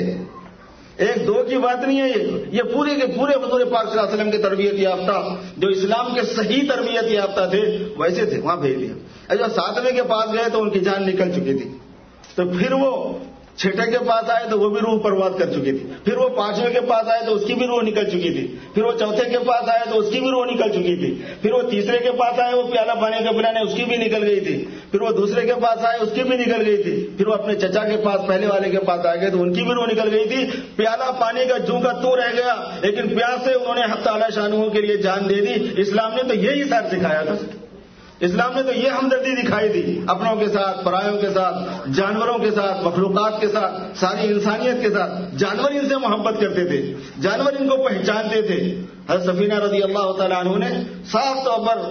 ایک دو کی بات نہیں ہے، یہ یہ پورے کے پورے حضور پاک صلی اللہ علیہ وسلم کے تربیت یافتہ، جو اسلام کے صحیح تربیت یافتہ تھے ویسے تھے، وہاں بھیج دیا۔ جب ساتویں کے پاس گئے تو ان کی جان نکل چکی تھی، تو پھر وہ چھٹے کے پاس آئے تو وہ بھی روح پرواز کر چکی تھی، پھر وہ پانچویں کے پاس آئے تو اس کی بھی روح نکل چکی تھی، پھر وہ چوتھے کے پاس آئے تو اس کی بھی روح نکل چکی تھی، پھر وہ تیسرے کے پاس آئے وہ پیالہ پانی کا پلانے اس کی بھی نکل گئی تھی، پھر وہ دوسرے کے پاس آئے اس کی بھی نکل گئی تھی، پھر وہ اپنے چچا کے پاس پہلے والے کے پاس آ گئے تو ان کی بھی روح نکل گئی تھی۔ پیالہ پانی کا جوں کا تو رہ گیا، لیکن پیاس سے انہوں نے حق تعالی شانہ کے لیے جان دے دی۔ اسلام نے تو یہی ساتھ سکھایا تھا، اسلام نے تو یہ ہمدردی دکھائی تھی، اپنوں کے ساتھ، پرایوں کے ساتھ، جانوروں کے ساتھ، مخلوقات کے ساتھ، ساری انسانیت کے ساتھ۔ جانور ان سے محبت کرتے تھے، جانور ان کو پہچانتے تھے۔ حضرت سفینہ رضی اللہ تعالیٰ عنہ نے صاف طور پر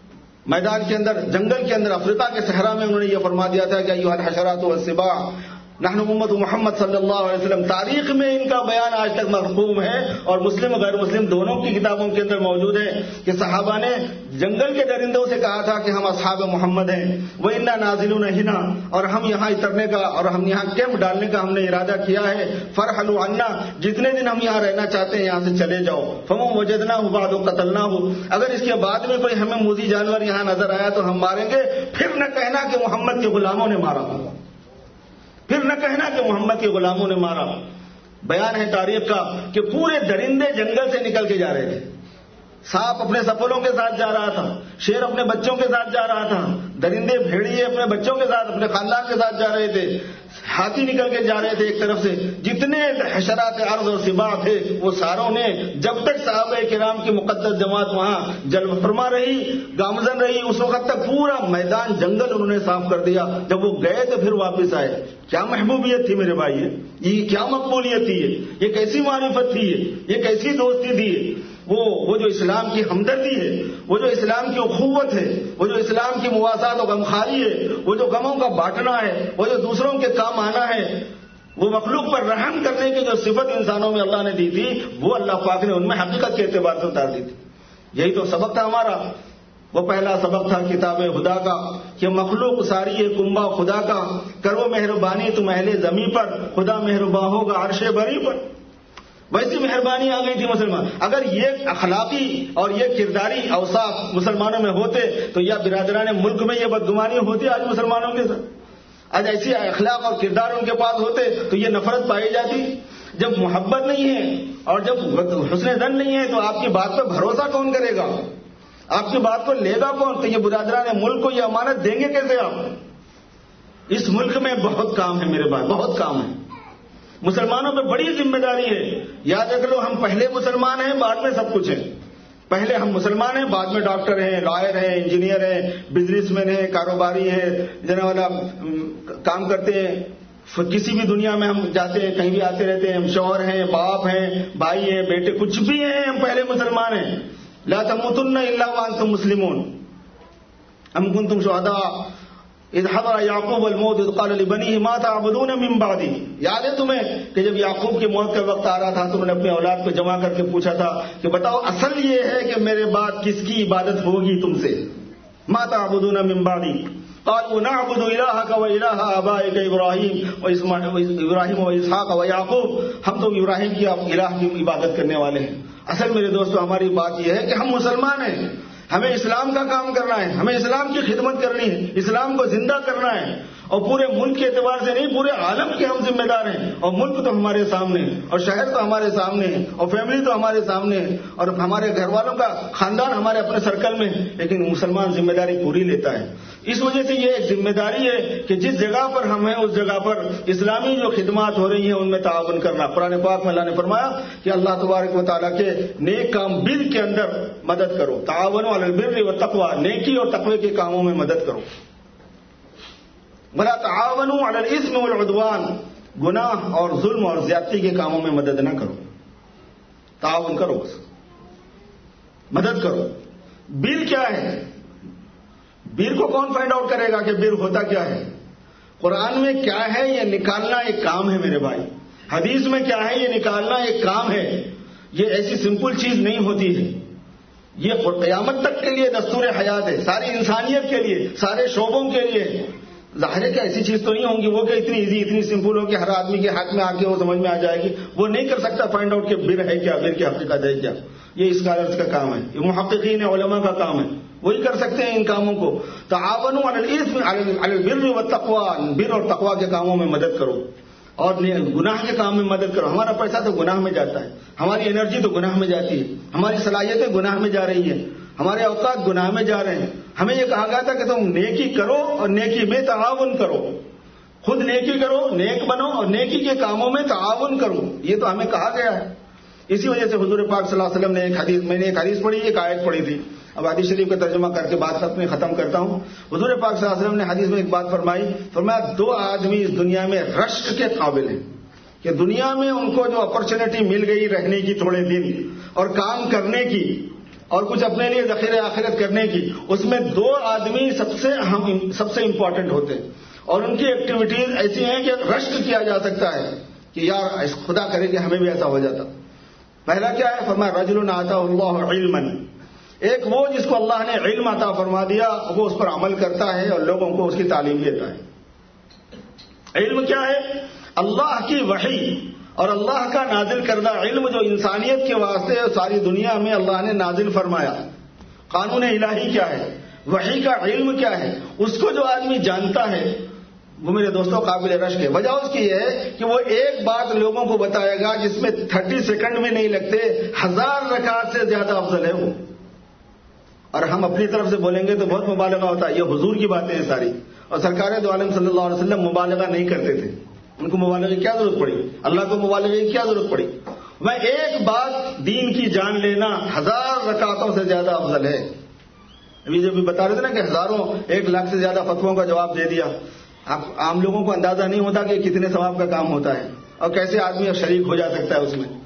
میدان کے اندر، جنگل کے اندر، افریقہ کے صحرا میں انہوں نے یہ فرما دیا تھا کہ ایھا الحشرات والسباع نحن امت محمد صلی اللہ علیہ وسلم۔ تاریخ میں ان کا بیان آج تک محفوظ ہے اور مسلم و غیر مسلم دونوں کی کتابوں کے اندر موجود ہے کہ صحابہ نے جنگل کے درندوں سے کہا تھا کہ ہم اصحاب محمد ہیں، وَإِنَّا نَازِلُونَ هِنَا، اور ہم یہاں اترنے کا اور ہم یہاں کیمپ ڈالنے کا ہم نے ارادہ کیا ہے، فَارْحَلُوا عَنَّا، جتنے دن ہم یہاں رہنا چاہتے ہیں یہاں سے چلے جاؤ، فَمَن وَجَدْنَاهُ بَعْدُ قَتَلْنَاهُ، اگر اس کے بعد میں کوئی ہمیں موذی جانور یہاں نظر آیا تو ہم ماریں گے، پھر نہ کہنا کہ محمد کے غلاموں نے مارا، پھر نہ کہنا کہ محمد کے غلاموں نے مارا۔ بیان ہے تاریخ کا کہ پورے درندے جنگل سے نکل کے جا رہے تھے، سانپ اپنے سپلوں کے ساتھ جا رہا تھا، شیر اپنے بچوں کے ساتھ جا رہا تھا، درندے بھیڑیے اپنے بچوں کے ساتھ، اپنے خاندان کے ساتھ جا رہے تھے، ہاتھی نکل کے جا رہے تھے ایک طرف سے، جتنے حشرات ارض اور سباع تھے وہ ساروں نے، جب تک صحابہ کرام کی مقدس جماعت وہاں جلوہ فرما رہی، گامزن رہی، اس وقت تک پورا میدان جنگل انہوں نے صاف کر دیا۔ جب وہ گئے تو پھر واپس آئے۔ کیا محبوبیت تھی میرے بھائی، یہ کیا مقبولیت تھی، یہ کیسی معرفت تھی، یہ کیسی دوستی تھی، وہ وہ جو اسلام کی ہمدردی ہے، وہ جو اسلام کی اخوت ہے، وہ جو اسلام کی مواسات و غمخواری ہے، وہ جو غموں کا بانٹنا ہے، وہ جو دوسروں کے کام آنا ہے، وہ مخلوق پر رحم کرنے کی جو صفت انسانوں میں اللہ نے دی تھی، وہ اللہ پاک نے ان میں حقیقت کے اعتبار سے اتار دی تھی۔ یہی تو سبق تھا ہمارا، وہ پہلا سبق تھا کتاب خدا کا کہ مخلوق ساری ہے کنبہ خدا کا، کرو مہربانی تم اہل زمیں پر، خدا مہرباں ہوگا عرش بری پر۔ ویسی مہربانی آ گئی تھی مسلمان۔ اگر یہ اخلاقی اور یہ کرداری اوصاف مسلمانوں میں ہوتے تو یا برادران ملک میں یہ بدگمانی ہوتی آج مسلمانوں کے ساتھ، آج ایسی اخلاق اور کردار ان کے پاس ہوتے تو یہ نفرت پائی جاتی۔ جب محبت نہیں ہے اور جب حسن ظن نہیں ہے تو آپ کی بات پہ بھروسہ کون کرے گا، آپ کی بات کو لے گا کون؟ تو یہ برادران ملک کو یہ امانت دیں گے کیسے آپ؟ اس ملک میں بہت کام ہے میرے بھائی، بہت کام ہے، مسلمانوں پہ بڑی ذمہ داری ہے۔ یاد رکھ لو، ہم پہلے مسلمان ہیں، بعد میں سب کچھ ہے۔ پہلے ہم مسلمان ہیں، بعد میں ڈاکٹر ہیں، لائر ہیں، انجینئر ہیں، بزنس مین ہیں، کاروباری ہیں، جناب والا کام کرتے ہیں، کسی بھی دنیا میں ہم جاتے ہیں، کہیں بھی آتے رہتے ہیں، ہم شوہر ہیں، باپ ہیں، بھائی ہیں، بیٹے، کچھ بھی ہیں، ہم پہلے مسلمان ہیں۔ لا تموتن الا وانتم مسلمون ام کنتم شہداء اذ حضر یعقوب الموت اذ قال لبنیہ ما تعبدون من بعدی۔ یاد ہے تمہیں کہ جب یعقوب کی موت کا وقت آ رہا تھا تو انہوں نے اپنے اولاد کو جمع کر کے پوچھا تھا کہ بتاؤ اصل یہ ہے کہ میرے بعد کس کی عبادت ہوگی تم سے؟ ما تعبدون من بعدی قالوا نعبد الہک و الہ آبائک ابراہیم و ابراہیم و اسحاق و یعقوب، ہم تو ابراہیم کی الہ کی عبادت کرنے والے ہیں۔ اصل میرے دوستو ہماری بات یہ ہے کہ ہم مسلمان ہیں، ہمیں اسلام کا کام کرنا ہے، ہمیں اسلام کی خدمت کرنی ہے، اسلام کو زندہ کرنا ہے۔ اور پورے ملک کے اعتبار سے نہیں، پورے عالم کے ہم ذمہ دار ہیں، اور ملک تو ہمارے سامنے ہے، اور شہر تو ہمارے سامنے ہے، اور فیملی تو ہمارے سامنے ہے، اور ہمارے گھر والوں کا خاندان ہمارے اپنے سرکل میں ہے، لیکن مسلمان ذمہ داری پوری لیتا ہے۔ اس وجہ سے یہ ایک ذمہ داری ہے کہ جس جگہ پر ہم ہیں اس جگہ پر اسلامی جو خدمات ہو رہی ہیں ان میں تعاون کرنا۔ قرآن پاک میں اللہ نے فرمایا کہ اللہ تبارک و تعالیٰ کے نیک کام بر کے اندر مدد کرو، تعاونوا علی البر والتقوی، نیکی اور تقوی کے کاموں میں مدد کرو، ولا تعاونوا علی الاثم والعدوان، گناہ اور ظلم اور زیادتی کے کاموں میں مدد نہ کرو، تعاون کرو، بس مدد کرو۔ بر کیا ہے؟ بر کو کون فائنڈ آؤٹ کرے گا کہ بر ہوتا کیا ہے؟ قرآن میں کیا ہے یہ نکالنا ایک کام ہے میرے بھائی، حدیث میں کیا ہے یہ نکالنا ایک کام ہے، یہ ایسی سمپل چیز نہیں ہوتی ہے، یہ قیامت تک کے لیے دستور حیات ہے، ساری انسانیت کے لیے، سارے شعبوں کے لیے۔ ظاہر ہے کہ ایسی چیز تو نہیں ہوگی وہ کہ اتنی ایزی اتنی سمپل ہو کہ ہر آدمی کے ہاتھ میں آ کے وہ سمجھ میں آ جائے گی، وہ نہیں کر سکتا فائنڈ آؤٹ کہ بر ہے کیا، بر کی حقیقت ہے کیا۔ یہ اسکالرز کا کام ہے، یہ محققین علماء کا کام ہے، وہی کر سکتے ہیں ان کاموں کو۔ تعاونوا علی الاثم علی البر والتقوی، بر اور تقوی کے کاموں میں مدد کرو، اور گناہ کے کام میں مدد کرو۔ ہمارا پیسہ تو گناہ میں جاتا ہے، ہماری انرجی تو گناہ میں جاتی ہے، ہماری صلاحیتیں گناہ میں جا رہی ہیں، ہمارے اوقات گناہ میں جا رہے ہیں۔ ہمیں یہ کہا گیا تھا کہ تم نیکی کرو اور نیکی میں تعاون کرو، خود نیکی کرو، نیک بنو اور نیکی کے کاموں میں تعاون کرو، یہ تو ہمیں کہا گیا ہے۔ اسی وجہ سے حضور پاک صلی اللہ علیہ وسلم نے ایک حدیث، میں نے ایک حدیث پڑھی، ایک آیت پڑھی تھی، اب حدیث شریف کا ترجمہ کر کے بات اپنی ختم کرتا ہوں۔ حضور پاک صلی اللہ علیہ وسلم نے حدیث میں ایک بات فرمائی، فرمایا دو آدمی اس دنیا میں رشک کے قابل ہیں، کہ دنیا میں ان کو جو اپرچونٹی مل گئی رہنے کی تھوڑے دن اور کام کرنے کی اور کچھ اپنے لیے ذخیرہ آخرت کرنے کی، اس میں دو آدمی سب سے اہم، سب سے امپورٹنٹ ہوتے ہیں، اور ان کی ایکٹیویٹیز ایسی ہیں کہ رشک کیا جا سکتا ہے کہ یار خدا کرے کہ ہمیں بھی ایسا ہو جاتا۔ پہلا کیا ہے؟ فرمایا رجل آتاہ اللہ علما، ایک وہ جس کو اللہ نے علم عطا فرما دیا، وہ اس پر عمل کرتا ہے اور لوگوں کو اس کی تعلیم دیتا ہے۔ علم کیا ہے؟ اللہ کی وحی اور اللہ کا نازل کردہ علم جو انسانیت کے واسطے ساری دنیا میں اللہ نے نازل فرمایا۔ قانون الہی کیا ہے؟ وحی کا علم کیا ہے؟ اس کو جو آدمی جانتا ہے وہ میرے دوستوں قابل رشک ہے۔ وجہ اس کی یہ ہے کہ وہ ایک بات لوگوں کو بتائے گا جس میں تھرٹی سیکنڈ بھی نہیں لگتے، ہزار رکعت سے زیادہ افضل ہے وہ۔ اور ہم اپنی طرف سے بولیں گے تو بہت مبالغہ ہوتا ہے، یہ حضور کی باتیں ہیں ساری، اور سرکار دو عالم صلی اللہ علیہ وسلم مبالغہ نہیں کرتے تھے، ان کو مبالغے کی کیا ضرورت پڑی، اللہ کو مبالغے کی کیا ضرورت پڑی۔ میں ایک بات دین کی جان لینا ہزار رکعتوں سے زیادہ افضل ہے۔ ابھی جو بھی بتا رہے تھے نا کہ ہزاروں ایک لاکھ سے زیادہ فتووں کا جواب دے دیا، عام لوگوں کو اندازہ نہیں ہوتا کہ کتنے ثواب کا کام ہوتا ہے اور کیسے آدمی شریک ہو جا سکتا ہے اس میں۔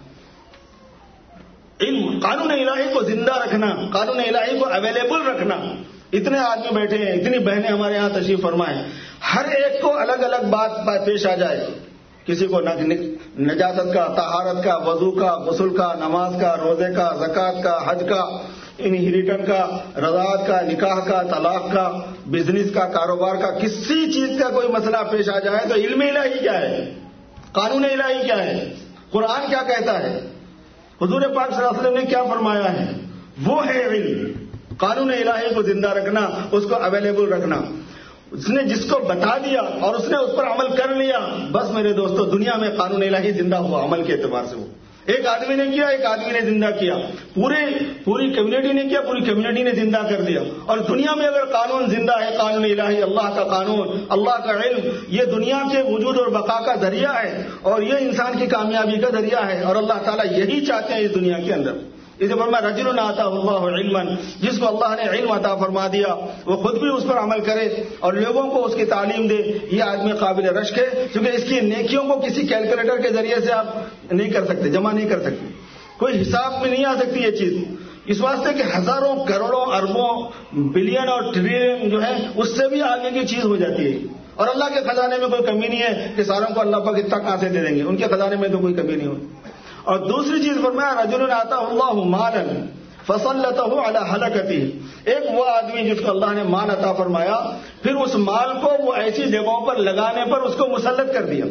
علم، قانون الہی کو زندہ رکھنا، قانون الہی کو اویلیبل رکھنا۔ اتنے آدمی بیٹھے ہیں، اتنی بہنیں ہمارے یہاں تشریف فرمائیں، ہر ایک کو الگ الگ بات پیش آ جائے، کسی کو نجاست کا، طہارت کا، وضو کا، غسل کا، نماز کا، روزے کا، زکوٰۃ کا، حج کا، انہیریٹن کا، رضاعت کا، نکاح کا، طلاق کا، بزنس کا، کاروبار کا، کسی چیز کا کوئی مسئلہ پیش آ جائے تو علم الہی کیا ہے، قانون الہی کیا ہے، قرآن کیا کہتا ہے، حضور پاک صلی اللہ علیہ وسلم نے کیا فرمایا ہے، وہ ہے علم۔ قانون الہی کو زندہ رکھنا، اس کو اویلیبل رکھنا۔ اس نے جس کو بتا دیا اور اس نے اس پر عمل کر لیا، بس میرے دوستو دنیا میں قانون الہی زندہ ہوا عمل کے اعتبار سے۔ وہ ایک آدمی نے کیا، ایک آدمی نے زندہ کیا، پورے پوری کمیونٹی نے کیا، پوری کمیونٹی نے زندہ کر دیا۔ اور دنیا میں اگر قانون زندہ ہے، قانون الہی، اللہ کا قانون، اللہ کا علم، یہ دنیا کے وجود اور بقا کا ذریعہ ہے اور یہ انسان کی کامیابی کا ذریعہ ہے، اور اللہ تعالیٰ یہی چاہتے ہیں اس دنیا کے اندر۔ اسے فرمایا رجل آتاہ اللہ علما، جس کو اللہ نے علم عطا فرما دیا وہ خود بھی اس پر عمل کرے اور لوگوں کو اس کی تعلیم دے، یہ آدمی قابل رشک ہے، کیونکہ اس کی نیکیوں کو کسی کیلکولیٹر کے ذریعے سے آپ نہیں کر سکتے، جمع نہیں کر سکتے، کوئی حساب میں نہیں آ سکتی یہ چیز، اس واسطے کہ ہزاروں کروڑوں اربوں بلین اور ٹریلین جو ہے اس سے بھی آگے کی چیز ہو جاتی ہے۔ اور اللہ کے خزانے میں کوئی کمی نہیں ہے کہ ساروں کو اللہ پاک اتنا کہاں سے دے دیں گے، ان کے خزانے میں تو کوئی کمی نہیں ہوتی۔ اور دوسری چیز فرمایا رجل آتاہ اللہ مالا فسلطہ علی ہلکتہ، ایک وہ آدمی جس کو اللہ نے مال عطا فرمایا، پھر اس مال کو وہ ایسی جگہوں پر لگانے پر اس کو مسلط کر دیا۔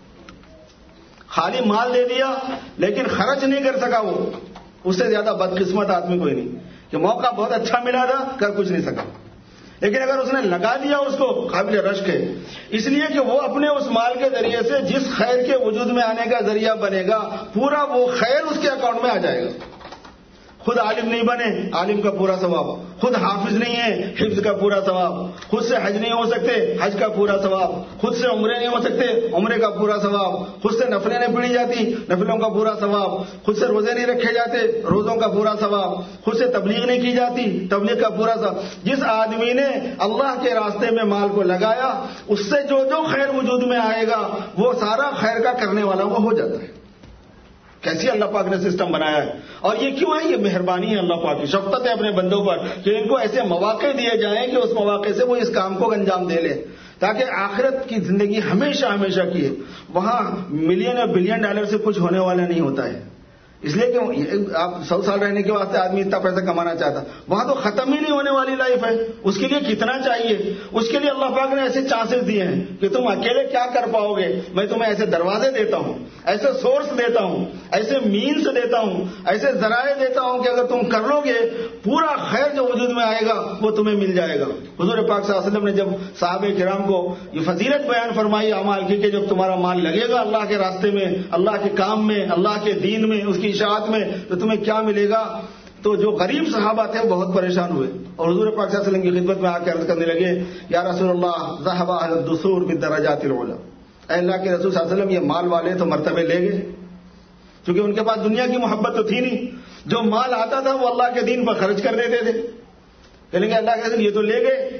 خالی مال دے دیا لیکن خرچ نہیں کر سکا، وہ اس سے زیادہ بدقسمت آدمی کوئی نہیں، کہ موقع بہت اچھا ملا تھا کر کچھ نہیں سکا۔ لیکن اگر اس نے لگا دیا اس کو قابل رشک ہے، اس لیے کہ وہ اپنے اس مال کے ذریعے سے جس خیر کے وجود میں آنے کا ذریعہ بنے گا، پورا وہ خیر اس کے اکاؤنٹ میں آ جائے گا۔ خود عالم نہیں بنے، عالم کا پورا ثواب، خود حافظ نہیں ہے، حفظ کا پورا ثواب، خود سے حج نہیں ہو سکتے، حج کا پورا ثواب، خود سے عمرے نہیں ہو سکتے، عمرے کا پورا ثواب، خود سے نفلیں نہیں پڑھی جاتی، نفلوں کا پورا ثواب، خود سے روزے نہیں رکھے جاتے، روزوں کا پورا ثواب، خود سے تبلیغ نہیں کی جاتی، تبلیغ کا پورا ثواب۔ جس آدمی نے اللہ کے راستے میں مال کو لگایا، اس سے جو جو خیر وجود میں آئے گا وہ سارا خیر کا کرنے والا وہ ہو جاتا ہے۔ کیسی اللہ پاک نے سسٹم بنایا ہے، اور یہ کیوں ہے؟ یہ مہربانی ہے اللہ پاک کی، شفقت ہے اپنے بندوں پر کہ ان کو ایسے مواقع دیے جائیں کہ اس مواقع سے وہ اس کام کو انجام دے لیں، تاکہ آخرت کی زندگی ہمیشہ ہمیشہ کی ہے۔ وہاں ملین اور بلین ڈالر سے کچھ ہونے والا نہیں ہوتا ہے، اس لیے کہ آپ سو سال رہنے کے واسطے آدمی اتنا پیسہ کمانا چاہتا، وہاں تو ختم ہی نہیں ہونے والی لائف ہے، اس کے لیے کتنا چاہیے؟ اس کے لیے اللہ پاک نے ایسے چانسز دیے ہیں کہ تم اکیلے کیا کر پاؤ گے، میں تمہیں ایسے دروازے دیتا ہوں، ایسے سورس دیتا ہوں، ایسے مینس دیتا ہوں، ایسے ذرائع دیتا ہوں کہ اگر تم کر لو گے پورا خیر جو وجود میں آئے گا وہ تمہیں مل جائے گا۔ حضور پاک صلی اللہ علیہ وسلم نے جب صحابہ کرام کو یہ فضیلت بیان فرمائی اعمال کی کہ جب تمہارا مال لگے گا اللہ کے راستے میں، اللہ کے کام میں، اللہ کے دین میں، اس کی اشاعت میں، تو تمہیں کیا ملے گا؟ تو جو غریب صحابہ تھے بہت پریشان ہوئے اور حضور پاک صلی اللہ علیہ وسلم کی خدمت میں آ کے عرض کرنے لگے، یا رسول اللہ ذهب اهل الدثور بالدرجات العلی، اے اللہ کے رسول صلی اللہ علیہ وسلم یہ مال والے تو مرتبے لے گئے، کیونکہ ان کے پاس دنیا کی محبت تو تھی نہیں، جو مال آتا تھا وہ اللہ کے دین پر خرچ کر دیتے تھے، کہیں گے اللہ کے رسول یہ تو لے گئے،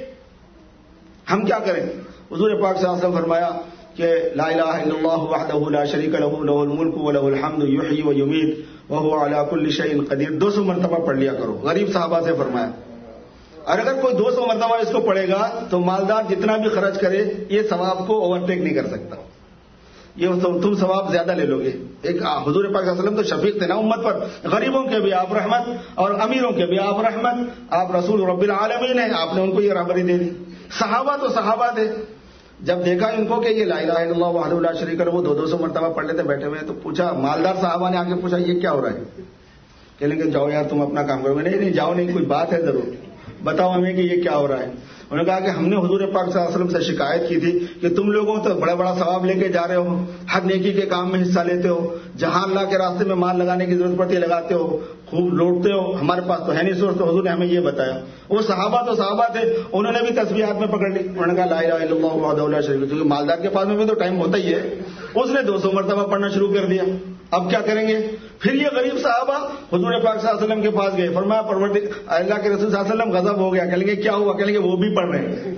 ہم کیا کریں؟ حضور پاک صلی اللہ علیہ وسلم فرمایا کہ لا الہ الا اللہ وحدہ لا شریک لہ لہ الملک ولہ الحمد یحیی ویمیت وہو علی کل شیء قدیر۔ دو سو مرتبہ پڑھ لیا کرو، غریب صحابہ سے فرمایا، اور اگر کوئی دو سو مرتبہ اس کو پڑھے گا تو مالدار جتنا بھی خرچ کرے یہ ثواب کو اوورٹیک نہیں کر سکتا، یہ تم ثواب زیادہ لے لو گے۔ ایک حضور پاک صلی اللہ علیہ وسلم تو شفیق تھے نا امت پر، غریبوں کے بھی آپ رحمت اور امیروں کے بھی آپ رحمت، آپ رسول رب العالمین ہیں، آپ نے ان کو یہ رہبری دے دی۔ صحابہ تو صحابہ تھے، جب دیکھا ان کو کہ یہ لا الہ الا اللہ وحدہ لا شریک لہ وہ دو دو سو مرتبہ پڑھ لیتے بیٹھے ہوئے، تو پوچھا مالدار صحابہ نے آ کے پوچھا یہ کیا ہو رہا ہے؟ کہنے لگے جاؤ یار تم اپنا کام کرو گے۔ نہیں نہیں جاؤ نہیں، کوئی بات ہے ضرور، بتاؤ ہمیں کہ یہ کیا ہو رہا ہے۔ انہوں نے کہا کہ ہم نے حضور پاک صلی اللہ علیہ وسلم سے شکایت کی تھی کہ تم لوگوں تو بڑا بڑا ثواب لے کے جا رہے ہو، ہر نیکی کے کام میں حصہ لیتے ہو، جہاں اللہ کے راستے میں مال لگانے کی ضرورت پڑتی ہے لگاتے ہو، خوب لوٹتے ہو، ہمارے پاس تو ہے نہیں سورس، تو حضور نے ہمیں یہ بتایا۔ وہ صحابہ تو صحابہ تھے، انہوں نے بھی تسبیحات میں پکڑ لی، انہوں نے کہا لا الہ الا اللہ وحدہ لا شریک لہ، کیونکہ مالدار کے پاس میں بھی تو ٹائم ہوتا ہی ہے، اس نے دو سو مرتبہ پڑھنا شروع کر دیا۔ اب کیا کریں گے؟ پھر یہ غریب صحابہ حضور پاک صلی اللہ علیہ وسلم کے پاس گئے، فرمایا پروردگار اللہ کے رسول صلی اللہ علیہ وسلم غضب ہو گیا، کہیں گے کیا ہوا؟ کہیں گے وہ بھی پڑھ رہے ہیں۔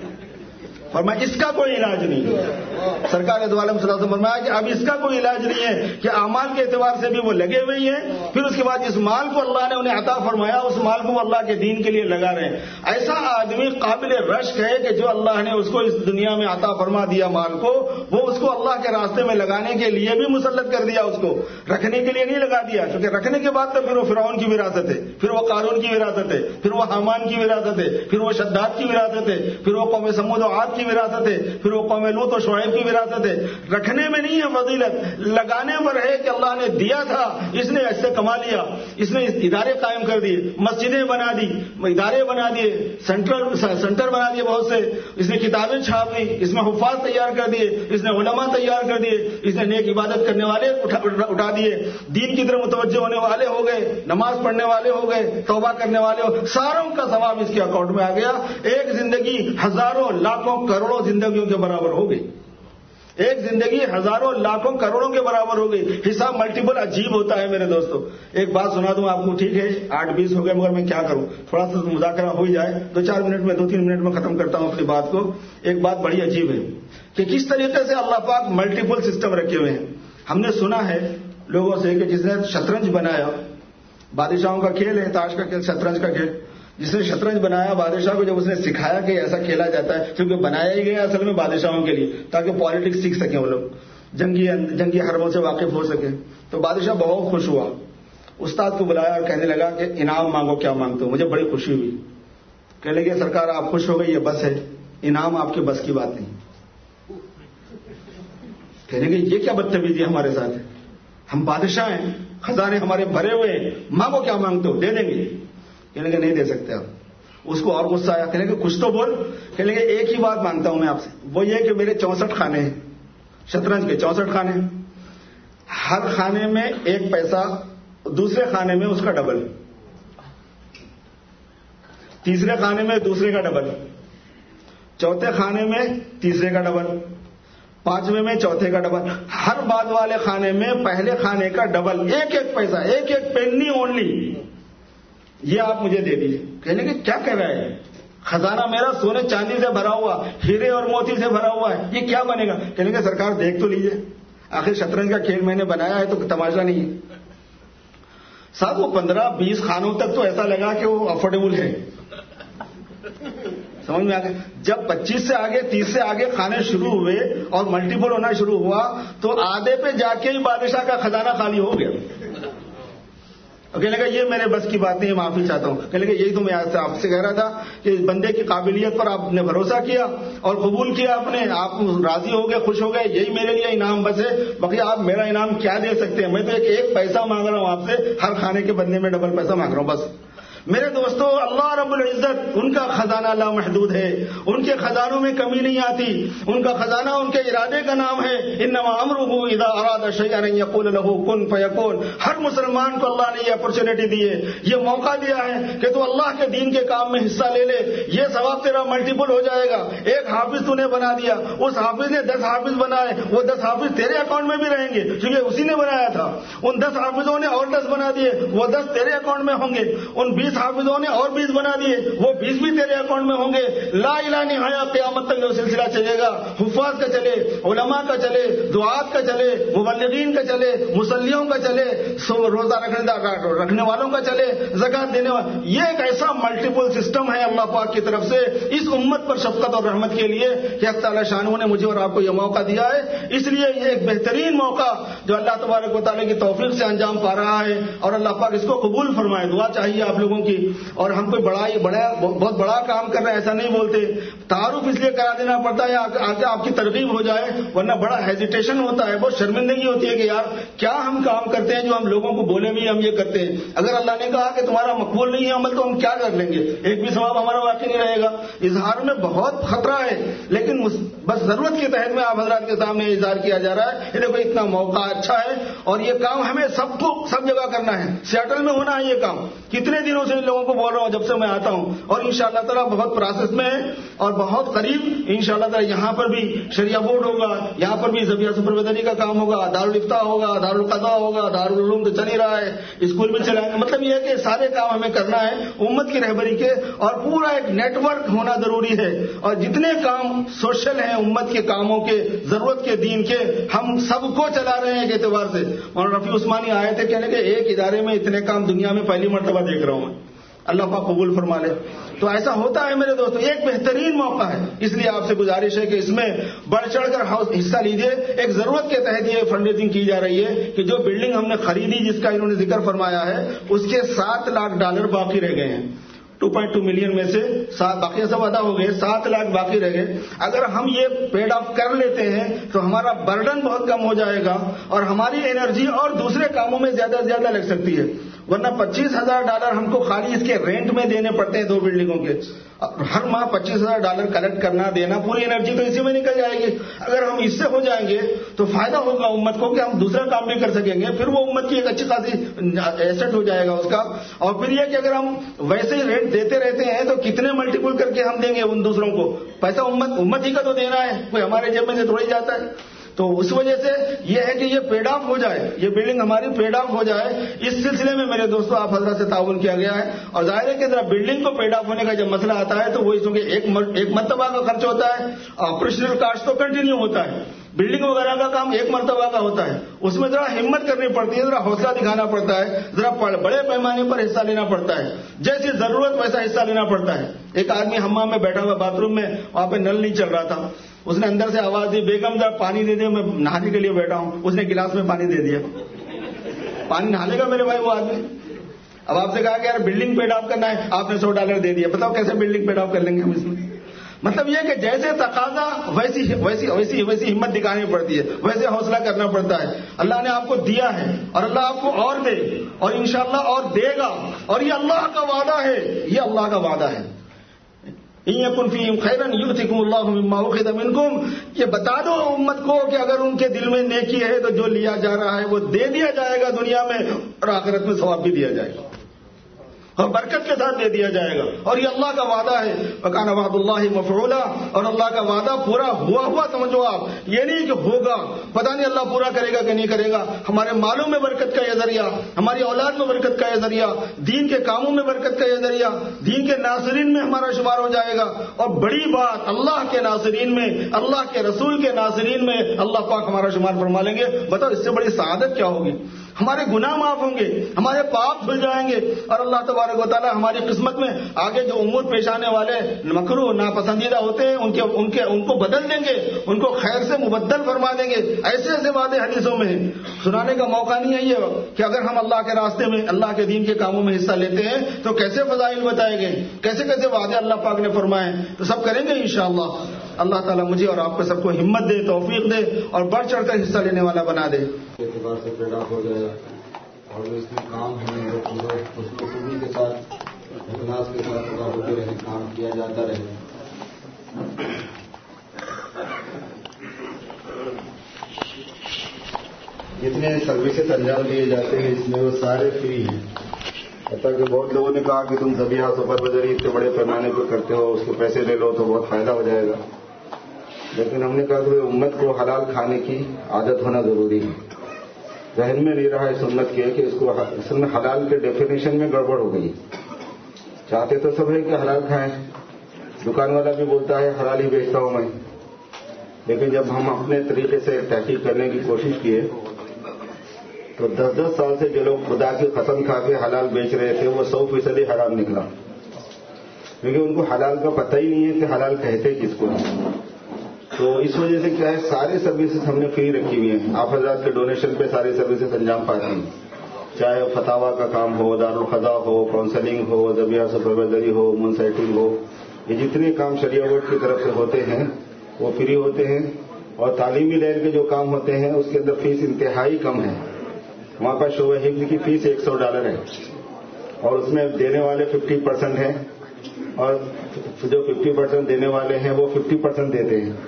فرمایا اس کا کوئی علاج نہیں ہے، سرکار دو عالم صلی اللہ علیہ وسلم فرمایا کہ اب اس کا کوئی علاج نہیں ہے کہ اعمال کے اعتبار سے بھی وہ لگے ہوئے ہیں، پھر اس کے بعد جس مال کو اللہ نے انہیں عطا فرمایا اس مال کو وہ اللہ کے دین کے لیے لگا رہے ہیں۔ ایسا آدمی قابل رشک ہے کہ جو اللہ نے اس کو اس دنیا میں عطا فرما دیا مال کو، وہ اس کو اللہ کے راستے میں لگانے کے لیے بھی مسلط کر دیا، اس کو رکھنے کے لیے نہیں لگا دیا، کیونکہ رکھنے کے بعد تو پھر وہ فرعون کی وراثت ہے، پھر وہ قارون کی وراثت ہے، پھر وہ حامان کی وراثت ہے، پھر وہ شداد کی وراثت ہے، پھر وہ قوم سمود و عاد کی وراثت ہے، پھر وہ قوم لوط و شعیب کی وراثت ہے۔ رکھنے میں نہیں ہے فضیلت، لگانے پر ہے کہ اللہ نے دیا تھا، اس نے ایسے کما لیا، اس نے ادارے قائم کر دیے، مسجدیں بنا دی، ادارے بنا دیے، سینٹر سینٹر بنا دیے بہت سے، اس نے کتابیں چھاپ دی، اس میں حفاظ تیار کر دیے، اس نے علماء تیار کر دیے، اس نے نیک عبادت کرنے والے اٹھا دیے، دین کی طرف متوجہ ہونے والے ہو گئے، نماز پڑھنے والے ہو گئے، توبہ کرنے والے ہو، ساروں کا ثواب اس کے اکاؤنٹ میں آ گیا۔ ایک زندگی ہزاروں لاکھوں کروڑوں زندگیوں کے برابر ہو گئی، ایک زندگی ہزاروں لاکھوں کروڑوں کے برابر ہو گئی۔ حساب ملٹیپل عجیب ہوتا ہے میرے دوستو۔ ایک بات سنا دوں آپ کو، ٹھیک ہے آٹھ بیس ہو گئے مگر میں کیا کروں، تھوڑا سا مذاکرہ ہو ہی جائے، دو چار منٹ میں دو تین منٹ میں ختم کرتا ہوں اپنی بات کو۔ ایک بات بڑی عجیب ہے کہ کس طریقے سے اللہ پاک ملٹیپل سسٹم رکھے ہوئے ہیں۔ ہم نے سنا ہے لوگوں سے کہ جس نے شطرنج بنایا، بادشاہوں کا کھیل ہے، تاش کا کھیل، شطرنج کا کھیل، جس نے شطرنج بنایا بادشاہ کو جب اس نے سکھایا کہ ایسا کھیلا جاتا ہے، کیونکہ بنایا ہی گیا اصل میں بادشاہوں کے لیے تاکہ پالیٹکس سیکھ سکیں وہ لوگ، جنگی جنگی حربوں سے واقف ہو سکیں، تو بادشاہ بہت خوش ہوا، استاد کو بلایا اور کہنے لگا کہ انعام مانگو، کیا مانگتے ہو؟ مجھے بڑی خوشی ہوئی، کہنے لگے سرکار آپ خوش ہو گئی، یہ بس ہے، انعام آپ کے بس کی بات نہیں۔ کہنے لگے یہ کیا بدتمیزی ہمارے ساتھ ہے، ہم بادشاہ ہیں، خزانے ہمارے بھرے ہوئے ہیں، مانگو کیا مانگتے ہو، دے دیں گے۔ کہنے لگے نہیں دے سکتے آپ، اس کو اور غصہ آیا, کہنے کہ کچھ تو بول. کہنے کہ ایک ہی بات مانگتا ہوں میں آپ سے, وہ یہ کہ میرے چونسٹھ خانے ہیں, شطرنج کے چونسٹھ خانے ہیں, ہر خانے میں ایک پیسہ, دوسرے خانے میں اس کا ڈبل, تیسرے خانے میں دوسرے کا ڈبل, چوتھے خانے میں تیسرے کا ڈبل, پانچویں میں چوتھے کا ڈبل, ہر بعد والے خانے میں پہلے خانے کا ڈبل, ایک ایک پیسہ, ایک ایک پینی اونلی, یہ آپ مجھے دے دیجیے. کہنے کہ کیا کہہ رہا ہے, خزانہ میرا سونے چاندی سے بھرا ہوا, ہیرے اور موتی سے بھرا ہوا ہے, یہ کیا بنے گا. کہنے کہ سرکار دیکھ تو لیجیے, آخر شطرنج کا کھیل میں نے بنایا ہے تو تماشا نہیں ہے. صاحب وہ پندرہ بیس خانوں تک تو ایسا لگا کہ وہ افورڈیبل ہے, سمجھ میں آ گیا. جب پچیس سے آگے تیس سے آگے کھانے شروع ہوئے اور ملٹیپل ہونا شروع ہوا تو آدھے پہ جا کے ہی بادشاہ کا خزانہ خالی ہو گیا. کہنے لگا یہ میرے بس کی بات نہیں, معافی چاہتا ہوں. کہنے لگا یہی تو میں آج سے آپ سے کہہ رہا تھا کہ اس بندے کی قابلیت پر آپ نے بھروسہ کیا اور قبول کیا, آپ نے, آپ راضی ہو گئے, خوش ہو گئے, یہی میرے لیے انعام بس ہے. باقی آپ میرا انعام کیا دے سکتے ہیں, میں تو ایک ایک پیسہ مانگ رہا ہوں آپ سے, ہر کھانے کے بدلے میں ڈبل پیسہ مانگ رہا ہوں بس. میرے دوستو, اللہ رب العزت ان کا خزانہ لامحدود ہے, ان کے خزانوں میں کمی نہیں آتی, ان کا خزانہ ان کے ارادے کا نام ہے. انما امرہ اذا اراد شیئا ان یقول له کن فیکون. ہر مسلمان کو اللہ نے یہ اپرچونٹی دی ہے, یہ موقع دیا ہے کہ تو اللہ کے دین کے کام میں حصہ لے لے, یہ ثواب تیرا ملٹیپل ہو جائے گا. ایک حافظ تو نے بنا دیا, اس حافظ نے دس حافظ بنائے, وہ دس حافظ تیرے اکاؤنٹ میں بھی رہیں گے کیونکہ اسی نے بنایا تھا. ان دس حافظوں نے اور دس بنا دیے, وہ دس تیرے اکاؤنٹ میں ہوں گے. ان بیس حافظوں نے اور بیس بنا دیے, وہ بیس بھی تیرے اکاؤنٹ میں ہوں گے. لا الہ نہایا قیامت تک یہ سلسلہ چلے گا. حفاظ کا چلے, علماء کا چلے, دعات کا چلے, مبلغین کا چلے, مصلیوں کا چلے, روزہ رکھنے رکھنے والوں کا چلے, زکات دینے والوں. یہ ایک ایسا ملٹیپل سسٹم ہے اللہ پاک کی طرف سے اس امت پر شفقت اور رحمت کے لیے کہ اللہ تعالی شانہ نے مجھے اور آپ کو یہ موقع دیا ہے. اس لیے یہ ایک بہترین موقع جو اللہ تبارک و تعالی کی توفیق سے انجام پا رہا ہے, اور اللہ پاک اس کو قبول فرمائے. دعا چاہیے آپ لوگوں کی. اور ہم کوئی بڑا بڑا بہت بڑا کام کر رہے ہیں ایسا نہیں بولتے, تعارف اس لیے کرا دینا پڑتا ہے آگے آپ کی ترغیب ہو جائے, ورنہ بڑا ہیزیٹیشن ہوتا ہے, بہت شرمندگی ہوتی ہے کہ یار کیا ہم کام کرتے ہیں جو ہم لوگوں کو بولے بھی ہم یہ کرتے ہیں. اگر اللہ نے کہا کہ تمہارا مقبول نہیں ہے عمل تو ہم کیا کر لیں گے, ایک بھی ثواب ہمارا باقی نہیں رہے گا. اظہار میں بہت خطرہ ہے, لیکن بس ضرورت کے تحت میں آپ حضرات کے سامنے اظہار کیا جا رہا ہے. یہ دیکھو اتنا موقع اچھا ہے اور یہ کام ہمیں سب کو سب جگہ کرنا ہے. سیاٹل میں ہونا ہے یہ کام, کتنے دنوں سے ان لوگوں کو بول رہا ہوں جب سے میں آتا ہوں, اور انشاءاللہ تعالی بہت پروسیس میں ہے اور بہت قریب انشاءاللہ تعالی یہاں پر بھی شریعہ بورڈ ہوگا, یہاں پر بھی ذبیحہ سپرویدری کا کام ہوگا, دارالفتاء ہوگا, دارالقضاء ہوگا, دارالعلوم تو چل ہی رہا ہے, اسکول بھی چلائیں گے. مطلب یہ ہے کہ سارے کام ہمیں کرنا ہے امت کی رہبری کے, اور پورا ایک نیٹ ورک ہونا ضروری ہے. اور جتنے کام سوشل ہیں امت کے کاموں کے, ضرورت کے, دین کے, ہم سب کو چلا رہے ہیں ایک اعتبار سے. مولانا رفیع عثمانی آئے تھے کہنے کہ ایک ادارے میں اتنے کام دنیا میں پہلی مرتبہ دیکھ رہا ہوں میں, اللہ پاک قبول فرما لے. تو ایسا ہوتا ہے میرے دوستوں, ایک بہترین موقع ہے. اس لیے آپ سے گزارش ہے کہ اس میں بڑھ چڑھ کر حصہ لیجیے. ایک ضرورت کے تحت یہ فنڈ ریزنگ کی جا رہی ہے کہ جو بلڈنگ ہم نے خریدی جس کا انہوں نے ذکر فرمایا ہے, اس کے سات لاکھ ڈالر باقی رہ گئے ہیں. ٹو پوائنٹ ٹو ملین میں سے سات باقی سب ادا ہو گئے, سات لاکھ باقی رہ گئے. اگر ہم یہ پیڈ آف کر لیتے ہیں تو ہمارا برڈن بہت کم ہو جائے گا اور ہماری انرجی اور دوسرے کاموں میں زیادہ سے زیادہ لگ سکتی ہے. ورنہ پچیس ہزار ڈالر ہم کو خالی اس کے رینٹ میں دینے پڑتے ہیں دو بلڈنگوں کے. ہر ماہ پچیس ہزار ڈالر کلیکٹ کرنا دینا, پوری انرجی تو اسی میں نکل جائے گی. اگر ہم اس سے ہو جائیں گے تو فائدہ ہوگا امت کو کہ ہم دوسرا کام بھی کر سکیں گے. پھر وہ امت کی ایک اچھی خاصی ایسٹ ہو جائے گا اس کا. اور پھر یہ کہ اگر ہم ویسے ہی ریٹ دیتے رہتے ہیں تو کتنے ملٹیپل کر کے ہم دیں گے ان دوسروں کو پیسہ. امت امت ہی کا تو دینا ہے, کوئی ہمارے جیب میں سے تھوڑی جاتا ہے. تو اس وجہ سے یہ ہے کہ یہ پیڈ آف ہو جائے, یہ بلڈنگ ہماری پیڈ آف ہو جائے. اس سلسلے میں میرے دوستوں آپ حضرات سے تعاون کیا گیا ہے. اور ظاہر ہے کہ ذرا بلڈنگ کو پیڈ آف ہونے کا جب مسئلہ آتا ہے تو وہ اس میں ایک ایک مرتبہ کا خرچ ہوتا ہے, آپریشنل کاسٹ تو کنٹینیو ہوتا ہے. بلڈنگ وغیرہ کا کام ایک مرتبہ کا ہوتا ہے, اس میں ذرا ہمت کرنی پڑتی ہے, ذرا حوصلہ دکھانا پڑتا ہے, ذرا بڑے پیمانے پر حصہ لینا پڑتا ہے. جیسی ضرورت ویسا حصہ لینا پڑتا ہے. ایک آدمی حمام میں بیٹھا ہوا باتھ روم میں, وہاں پہ نل نہیں چل رہا تھا, اس نے اندر سے آواز دی, بیگم ذرا پانی دے دے, میں نہانے کے لیے بیٹھا ہوں. اس نے گلاس میں پانی دے دیا. پانی نہا لے گا میرے بھائی وہ آدمی؟ اب آپ سے کہا کہ یار بلڈنگ پیڈ آف کرنا ہے, آپ نے سو ڈالر دے دیا, بتاؤ کیسے بلڈنگ پیڈ آف کر لیں گے ہم اس میں؟ مطلب یہ کہ جیسے تقاضا ویسی ویسی ویسی ویسی ہمت دکھانی پڑتی ہے, ویسے حوصلہ کرنا پڑتا ہے. اللہ نے آپ کو دیا ہے اور اللہ آپ کو اور دے, اور انشاءاللہ اور دے گا, اور یہ اللہ کا وعدہ ہے, یہ اللہ کا وعدہ ہے. ان یکن فیہم خیرا یؤتکم اللہ مما اخذ منکم، یہ بتا دو امت کو کہ اگر ان کے دل میں نیکی ہے تو جو لیا جا رہا ہے وہ دے دیا جائے گا دنیا میں، اور آخرت میں ثواب بھی دیا جائے گا اور برکت کے ساتھ دے دیا جائے گا. اور یہ اللہ کا وعدہ ہے، وکان وعد اللہ مفعولا، اور اللہ کا وعدہ پورا ہوا ہوا سمجھو آپ، یہ نہیں کہ ہوگا پتہ نہیں اللہ پورا کرے گا کہ نہیں کرے گا. ہمارے مالوں میں برکت کا یہ ذریعہ، ہماری اولاد میں برکت کا یہ ذریعہ، دین کے کاموں میں برکت کا یہ ذریعہ، دین کے ناصرین میں ہمارا شمار ہو جائے گا. اور بڑی بات، اللہ کے ناصرین میں، اللہ کے رسول کے ناصرین میں اللہ پاک ہمارا شمار فرما لیں گے. بتاؤ اس سے بڑی سعادت کیا ہوگی؟ ہمارے گناہ معاف ہوں گے، ہمارے پاپ دھل جائیں گے، اور اللہ تبارک و تعالیٰ ہماری قسمت میں آگے جو امور پیش آنے والے مکروہ ناپسندیدہ ہوتے ہیں ان کے ان کے ان کو بدل دیں گے، ان کو خیر سے مبدل فرما دیں گے. ایسے ایسے وعدے حدیثوں میں ہیں، سنانے کا موقع نہیں ہے یہ کہ اگر ہم اللہ کے راستے میں، اللہ کے دین کے کاموں میں حصہ لیتے ہیں تو کیسے فضائل بتائے گئے، کیسے کیسے وعدے اللہ پاک نے فرمائے، تو سب کریں گے انشاءاللہ. اللہ تعالیٰ مجھے اور آپ کو سب کو ہمت دے، توفیق دے، اور بڑھ چڑھ کر حصہ لینے والا بنا دے. اعتبار سے پیدا ہو جائے اور اس میں کام ہے خوشی کے ساتھ، اخلاص کے ساتھ ادا ہوتے رہے، کام کیا جاتا رہے. جتنے سروسز انجام دیے جاتے ہیں اس میں وہ سارے فری ہیں. حتیٰ کہ بہت لوگوں نے کہا کہ تم ذبیحہ سپروائزری اتنے بڑے پیمانے پر کرتے ہو، اس کے پیسے لے لو تو بہت فائدہ ہو جائے گا. لیکن ہم نے کہا کہ امت کو حلال کھانے کی عادت ہونا ضروری ہے. ذہن میں نہیں رہا اس امت کے کہ اس کو اصل میں حلال کے ڈیفینیشن میں گڑبڑ ہو گئی. چاہتے تو سب ہے کہ حلال کھائیں، دکان والا بھی بولتا ہے حلال ہی بیچتا ہوں میں، لیکن جب ہم اپنے طریقے سے تحقیق کرنے کی کوشش کیے تو دس دس سال سے جو لوگ خدا کی قسم کھا کے حلال بیچ رہے تھے وہ سو فیصدی حرام نکلا، کیونکہ ان کو حلال کا پتہ ہی نہیں ہے کہ حلال کہتے کس کو. تو اس وجہ سے کیا ہے، ساری سروسز ہم نے فری رکھی ہوئی ہیں. آپ حضرات کے ڈونیشن پہ ساری سروسز انجام پاتی ہیں، چاہے فتاوا کا کام ہو، دارالخضا ہو، کاؤنسلنگ ہو، ذبیحہ سپروائزری ہو، منسیٹنگ ہو، یہ جتنے کام شریعہ بورڈ کی طرف سے ہوتے ہیں وہ فری ہوتے ہیں. اور تعلیمی لیول کے جو کام ہوتے ہیں اس کے اندر فیس انتہائی کم ہے. وہاں پر شعبہ حفظ کی فیس ایک سو ڈالر ہے، اور اس میں دینے والے ففٹی پرسینٹ ہیں، اور جو ففٹی پرسینٹ دینے والے ہیں وہ ففٹی پرسینٹ دیتے ہیں.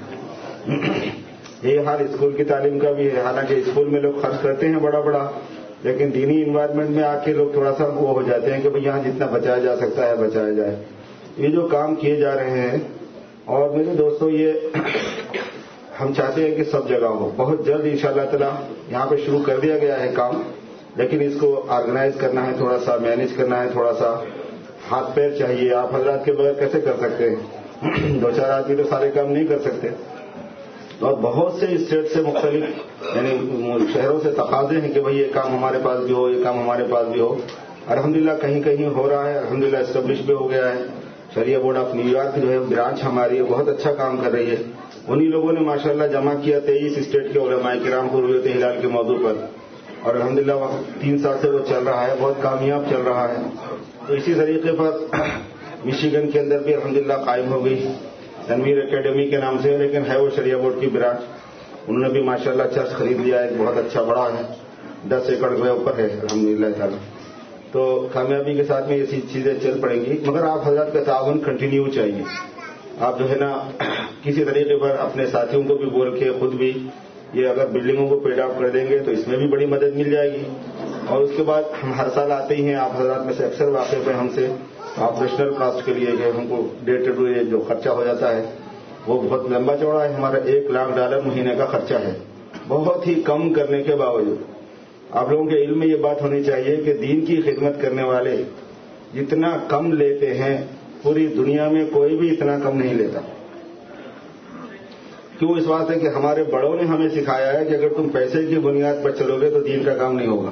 یہ حال اسکول کی تعلیم کا بھی ہے. حالانکہ اسکول میں لوگ خرچ کرتے ہیں بڑا بڑا، لیکن دینی انوائرمنٹ میں آ کے لوگ تھوڑا سا وہ ہو جاتے ہیں کہ بھئی یہاں جتنا بچایا جا سکتا ہے بچایا جائے. یہ جو کام کیے جا رہے ہیں، اور میرے دوستوں یہ ہم چاہتے ہیں کہ سب جگہ ہو. بہت جلد انشاءاللہ تعالی یہاں پہ شروع کر دیا گیا ہے کام، لیکن اس کو آرگنائز کرنا ہے، تھوڑا سا مینیج کرنا ہے، تھوڑا سا ہاتھ پیر چاہیے. آپ حضرات کے بغیر کیسے کر سکتے ہیں؟ دو چار آدمی تو سارے کام نہیں کر سکتے. اور بہت سے اسٹیٹ سے مختلف یعنی شہروں سے تقاضے ہیں کہ بھئی یہ کام ہمارے پاس بھی ہو، یہ کام ہمارے پاس بھی ہو. الحمدللہ کہیں کہیں ہو رہا ہے، الحمدللہ اسٹیبلش بھی ہو گیا ہے. شریعہ board of New York ہے برانچ ہماری ہے، بہت اچھا کام کر رہی ہے. انہی لوگوں نے ماشاءاللہ جمع کیا تیئیس اسٹیٹ کے علماء کرام کو رویت ہلال کے موضوع پر، اور الحمدللہ تین سال سے وہ چل رہا ہے، بہت کامیاب چل رہا ہے. تو اسی طریقے پر مشیگن کے اندر بھی الحمدللہ قائم ہو گئی تنویر اکیڈمی کے نام سے، لیکن ہے وہ شریعہ بورڈ کی برانچ. انہوں نے بھی ماشاءاللہ چرچ خرید لیا ہے، بہت اچھا بڑا ہے، دس ایکڑ کے اوپر ہے الحمدللہ تعالی. تو کامیابی کے ساتھ میں یہ چیزیں چل پڑیں گی، مگر آپ حضرات کا تعاون کنٹینیو چاہیے. آپ جو ہے نا کسی طریقے پر اپنے ساتھیوں کو بھی بول کے خود بھی یہ اگر بلڈنگوں کو پیڈ آف کر دیں گے تو اس میں بھی بڑی مدد مل جائے گی. اور اس کے بعد ہم ہر سال آتے ہی ہیں، آپ حضرات میں سے اکثر واقف ہیں ہم سے آپریشنل کاسٹ کے لیے کہ ہم کو ڈے ٹو ڈے جو خرچہ ہو جاتا ہے وہ بہت لمبا چوڑا ہے. ہمارا ایک لاکھ ڈالر مہینے کا خرچہ ہے، بہت ہی کم کرنے کے باوجود. آپ لوگوں کے علم میں یہ بات ہونی چاہیے کہ دین کی خدمت کرنے والے جتنا کم لیتے ہیں پوری دنیا میں کوئی بھی اتنا کم نہیں لیتا. کیوں؟ اس بات ہے کہ ہمارے بڑوں نے ہمیں سکھایا ہے کہ اگر تم پیسے کی بنیاد پر چلو گے تو دین کا کام نہیں ہوگا.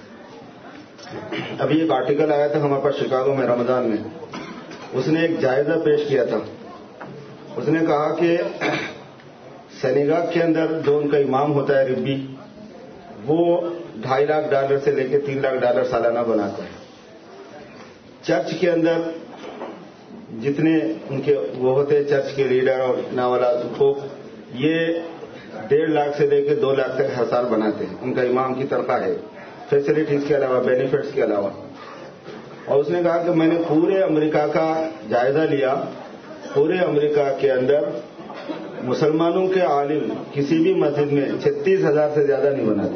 ابھی ایک آرٹیکل آیا تھا ہمارے پاس شکاگو میں رمضان میں، اس نے ایک جائزہ پیش کیا تھا. اس نے کہا کہ سینیگاگ کے اندر جو ان کا امام ہوتا ہے ربی، وہ ڈھائی لاکھ ڈالر سے لے کے تین لاکھ ڈالر سالانہ بناتا ہے. چرچ کے اندر جتنے ان کے وہ ہوتے ہیں چرچ کے لیڈر اور ناولاد کو یہ ڈیڑھ لاکھ سے لے کے دو لاکھ تک ہر سال بناتے ہیں. ان کا امام کی تنخواہ ہے، فیسلٹیز کے علاوہ، بینیفٹس کے علاوہ. اور اس نے کہا کہ میں نے پورے امریکہ کا جائزہ لیا پورے امریکہ کے اندر مسلمانوں کے عالم کسی بھی مسجد میں چھتیس ہزار سے زیادہ نہیں بناتے.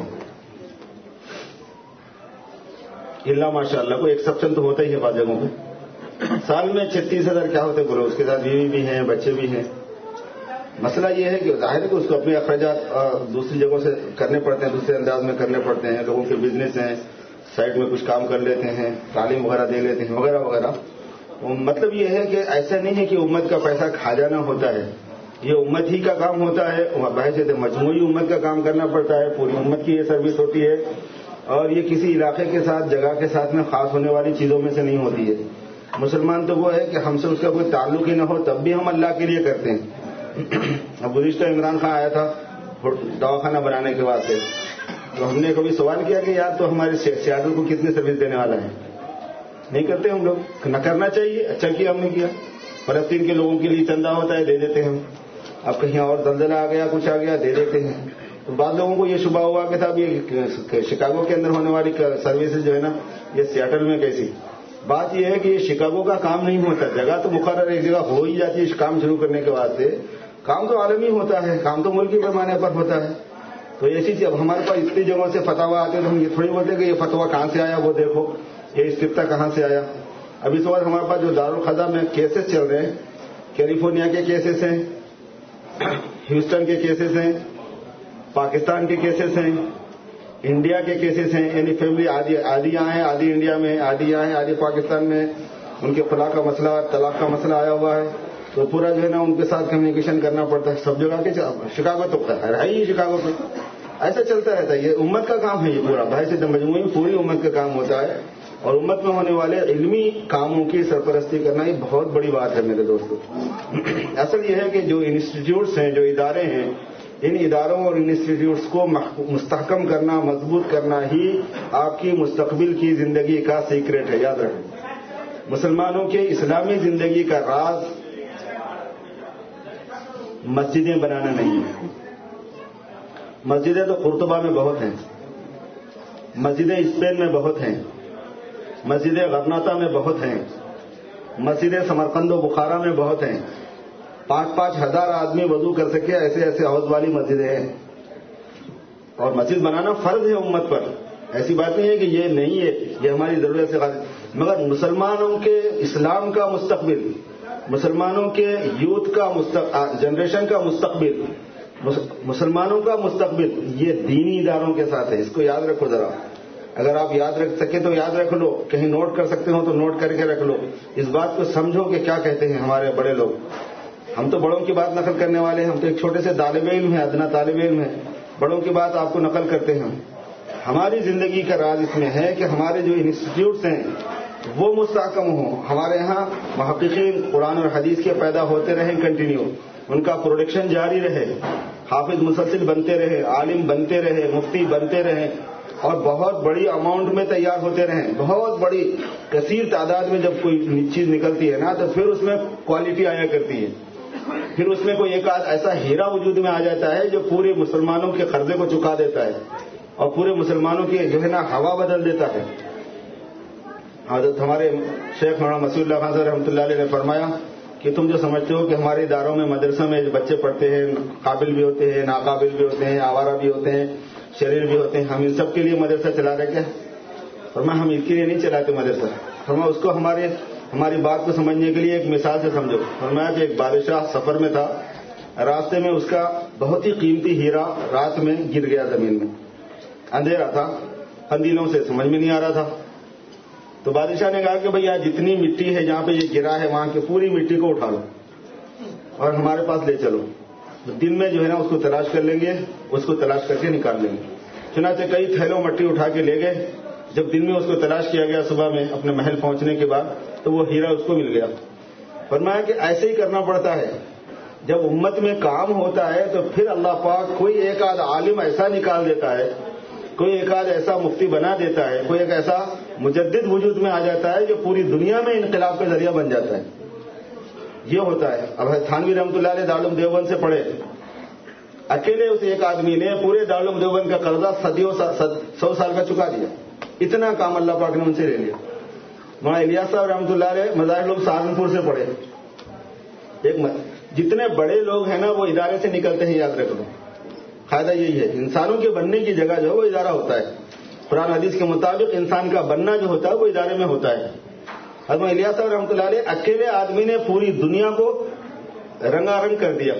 اللہ ماشاء اللہ کو ایکسپشن تو ہوتا ہی ہے بعض جگہوں پہ. سال میں چھتیس ہزار کیا ہوتے بولو, اس کے ساتھ بیوی بھی ہیں, بچے بھی ہیں. مسئلہ یہ ہے کہ ظاہر ہے کہ اس کو اپنے اخراجات دوسری جگہوں سے کرنے پڑتے ہیں, دوسرے انداز میں کرنے پڑتے ہیں. لوگوں کے بزنس ہیں, سائٹ میں کچھ کام کر لیتے ہیں, تعلیم وغیرہ دے لیتے ہیں وغیرہ وغیرہ. مطلب یہ ہے کہ ایسا نہیں ہے کہ امت کا پیسہ کھا جانا ہوتا ہے, یہ امت ہی کا کام ہوتا ہے. بحث مجموعی امت کا کام کرنا پڑتا ہے, پوری امت کی یہ سروس ہوتی ہے, اور یہ کسی علاقے کے ساتھ جگہ کے ساتھ میں خاص ہونے والی چیزوں میں سے نہیں ہوتی ہے. مسلمان تو وہ ہے کہ ہم سے اس کا کوئی تعلق ہی نہ ہو تب بھی ہم اللہ کے لیے کرتے ہیں. اب گزشتہ عمران خان آیا تھا دواخانہ بنانے کے واسطے, تو ہم نے کبھی سوال کیا کہ یار تو ہمارے سیاٹل کو کتنی سروس دینے والا ہے؟ نہیں کرتے ہم لوگ. نہ کرنا چاہیے, اچھا کیا ہم نے کیا. فلسطین کے لوگوں کے لیے چندہ ہوتا ہے, دے دیتے ہیں. اب کہیں اور زلزلہ آ گیا, کچھ آ گیا, دے دیتے ہیں. تو بعض لوگوں کو یہ شبہ ہوا کہ صاحب یہ شکاگو کے اندر ہونے والی سروسز جو ہے نا یہ سیاٹل میں کیسی. بات یہ ہے کہ یہ شکاگو کا کام نہیں ہوتا, جگہ تو مقرر ایک جگہ ہو ہی جاتی ہے کام شروع کرنے کے واسطے. کام تو عالمی ہوتا ہے, کام تو ملکی پیمانے پر ہوتا ہے. تو ایسی چیز اب ہمارے پاس اتنی جگہوں سے فتوا آتے ہیں تو ہم یہ تھوڑی بولتے کہ یہ فتوا کہاں سے آیا, وہ دیکھو یہ استفتاء کہاں سے آیا. اب اس وقت ہمارے پاس جو دارالخزا میں کیسز چل رہے ہیں, کیلیفورنیا کے کیسز ہیں, ہیوسٹن کے کیسز ہیں, پاکستان کے کیسز ہیں, انڈیا کے کیسز ہیں. یعنی فیملی آدھی آدھی یہاں ہیں, آدھی انڈیا میں, آدھی یہاں ہیں, آدھی پاکستان میں. ان کے خلا کا مسئلہ, طلاق کا مسئلہ آیا ہوا ہے, تو پورا جو ہے نا ان کے ساتھ کمیونیکیشن کرنا پڑتا ہے. سب جگہ کے شکاگو تو ہے ہی شکاگو پہ ایسا چلتا رہتا ہے. یہ امت کا کام ہے, یہ پورا بحث مجموعی پوری امت کا کام ہوتا ہے. اور امت میں ہونے والے علمی کاموں کی سرپرستی کرنا یہ بہت بڑی بات ہے میرے دوستوں. اصل یہ ہے کہ جو انسٹیٹیوٹس ہیں, جو ادارے ہیں, ان اداروں اور انسٹیٹیوٹس کو مستحکم کرنا, مضبوط کرنا ہی آپ کی مستقبل کی زندگی کا سیکرٹ ہے. یاد رکھیں, مسلمانوں کے اسلامی زندگی کا راز مسجدیں بنانا نہیں ہے. مسجدیں تو قرطبہ میں بہت ہیں, مسجدیں اسپین میں بہت ہیں, مسجدیں غرناطہ میں بہت ہیں, مسجدیں سمرقند و بخارا میں بہت ہیں. پانچ پانچ ہزار آدمی وضو کر سکے ایسے ایسے حوض والی مسجدیں ہیں. اور مسجد بنانا فرض ہے امت پر, ایسی بات نہیں ہے کہ یہ نہیں ہے, یہ ہماری ضرورت سے خاص. مگر مسلمانوں کے اسلام کا مستقبل, مسلمانوں کے یوتھ کا مستقبل, جنریشن کا مستقبل, مسلمانوں کا مستقبل یہ دینی اداروں کے ساتھ ہے. اس کو یاد رکھو ذرا. اگر آپ یاد رکھ سکیں تو یاد رکھ لو, کہیں نوٹ کر سکتے ہو تو نوٹ کر کے رکھ لو. اس بات کو سمجھو کہ کیا کہتے ہیں ہمارے بڑے لوگ. ہم تو بڑوں کی بات نقل کرنے والے ہیں, ہم تو ایک چھوٹے سے طالب علم ہیں, ادنا طالب علم ہیں. بڑوں کی بات آپ کو نقل کرتے ہیں. ہماری زندگی کا راز اس میں ہے کہ ہمارے جو انسٹیٹیوٹس ہیں وہ مستحکم ہوں. ہمارے یہاں محققین قرآن اور حدیث کے پیدا ہوتے رہیں کنٹینیو, ان کا پروڈکشن جاری رہے, حافظ مسلسل بنتے رہے, عالم بنتے رہے, مفتی بنتے رہے, اور بہت بڑی اماؤنٹ میں تیار ہوتے رہیں. بہت بڑی کثیر تعداد میں جب کوئی چیز نکلتی ہے نا تو پھر اس میں کوالٹی آیا کرتی ہے. پھر اس میں کوئی ایک آدھ ایسا ہیرا وجود میں آ جاتا ہے جو پورے مسلمانوں کے قرضے کو چکا دیتا ہے اور پورے مسلمانوں کی جو ہے نا ہوا بدل دیتا ہے. حضرت ہمارے شیخ مولانا مسیح اللہ خان صاحب رحمۃ اللہ علیہ نے فرمایا کہ تم جو سمجھتے ہو کہ ہمارے اداروں میں مدرسہ میں بچے پڑھتے ہیں, قابل بھی ہوتے ہیں, ناقابل بھی ہوتے ہیں, آوارہ بھی ہوتے ہیں, شریر بھی ہوتے ہیں, ہم ان سب کے لیے مدرسہ چلا رہے کیا؟ فرمایا ہم اس کے لیے نہیں چلاتے مدرسہ. فرمایا اس کو ہمارے ہماری بات کو سمجھنے کے لیے ایک مثال سے سمجھو. فرمایا کہ ایک بادشاہ سفر میں تھا, راستے میں اس کا بہت ہی قیمتی ہیرا رات میں گر گیا زمین میں. اندھیرا تھا, قندیلوں سے سمجھ میں نہیں آ رہا تھا. تو بادشاہ نے کہا کہ بھئی یہاں جتنی مٹی ہے جہاں پہ یہ گرا ہے وہاں کی پوری مٹی کو اٹھا لو اور ہمارے پاس لے چلو. دن میں جو ہے نا اس کو تلاش کر لیں گے, اس کو تلاش کر کے نکال لیں گے. چنانچہ کئی تھیلوں مٹی اٹھا کے لے گئے. جب دن میں اس کو تلاش کیا گیا صبح میں اپنے محل پہنچنے کے بعد تو وہ ہیرا اس کو مل گیا. فرمایا کہ ایسے ہی کرنا پڑتا ہے. جب امت میں کام ہوتا ہے تو پھر اللہ پاک کوئی ایک آدھ عالم ایسا نکال دیتا ہے, کوئی ایک آدھ ایسا مفتی بنا دیتا ہے, کوئی ایک ایسا مجدد وجود میں آ جاتا ہے جو پوری دنیا میں انقلاب کا ذریعہ بن جاتا ہے. یہ ہوتا ہے. اب تھانوی رحمۃ اللہ علیہ دارالعلوم دیوبند سے پڑھے, اکیلے اس ایک آدمی نے پورے دارالعلوم دیوبند کا قرضہ صدیوں سو سال کا چکا دیا. اتنا کام اللہ پاک نے ان سے لے لیا. مولانا الیاس صاحب رحمۃ اللہ علیہ مظاہر لوگ سہارنپور سے پڑھے, ایک جتنے بڑے لوگ ہیں نا وہ ادارے سے نکلتے ہیں، یاد رکھ لو، فائدہ یہی ہے. انسانوں کے بننے کی جگہ جو ہے وہ ادارہ ہوتا ہے. قرآن حدیث کے مطابق انسان کا بننا جو ہوتا ہے وہ ادارے میں ہوتا ہے. حضرت الیاس صاحب رحمۃ اللہ علیہ اکیلے آدمی نے پوری دنیا کو رنگا رنگ کر دیا.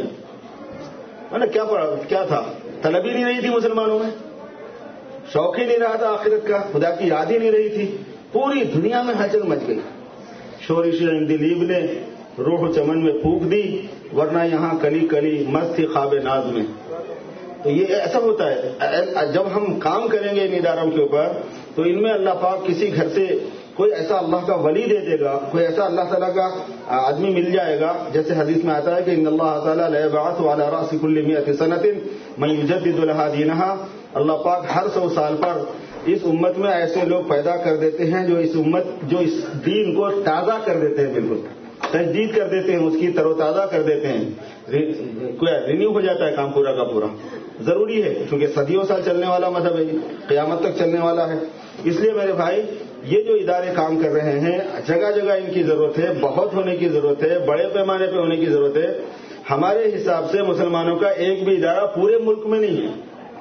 کیا کیا تھا؟ طلب ہی نہیں رہی تھی مسلمانوں میں، شوق ہی نہیں رہا تھا آخرت کا، خدا کی یاد ہی نہیں رہی تھی. پوری دنیا میں ہلچل مچ گئی. شورش اندلیب نے روح چمن میں پھونک دی، ورنہ یہاں کلی کلی مست تھی خواب ناز میں. تو یہ ایسا ہوتا ہے جب ہم کام کریں گے ان اداروں کے اوپر تو ان میں اللہ پاک کسی گھر سے کوئی ایسا اللہ کا ولی دے دے گا، کوئی ایسا اللہ تعالیٰ کا آدمی مل جائے گا. جیسے حدیث میں آتا ہے کہ ان اللہ تعالیٰ لیبعث علی رأس کل مئۃ سنۃ من یجدد لها دینہا. اللہ پاک ہر سو سال پر اس امت میں ایسے لوگ پیدا کر دیتے ہیں جو اس امت جو اس دین کو تازہ کر دیتے ہیں، بالکل تجدید کر دیتے ہیں، اس کی تر و تازہ کر دیتے ہیں. رینیو ہو جاتا ہے کام پورا کا پورا. ضروری ہے کیونکہ صدیوں سال چلنے والا مذہب ہے، قیامت تک چلنے والا ہے. اس لیے میرے بھائی یہ جو ادارے کام کر رہے ہیں جگہ جگہ ان کی ضرورت ہے، بہت ہونے کی ضرورت ہے، بڑے پیمانے پہ ہونے کی ضرورت ہے. ہمارے حساب سے مسلمانوں کا ایک بھی ادارہ پورے ملک میں نہیں ہے.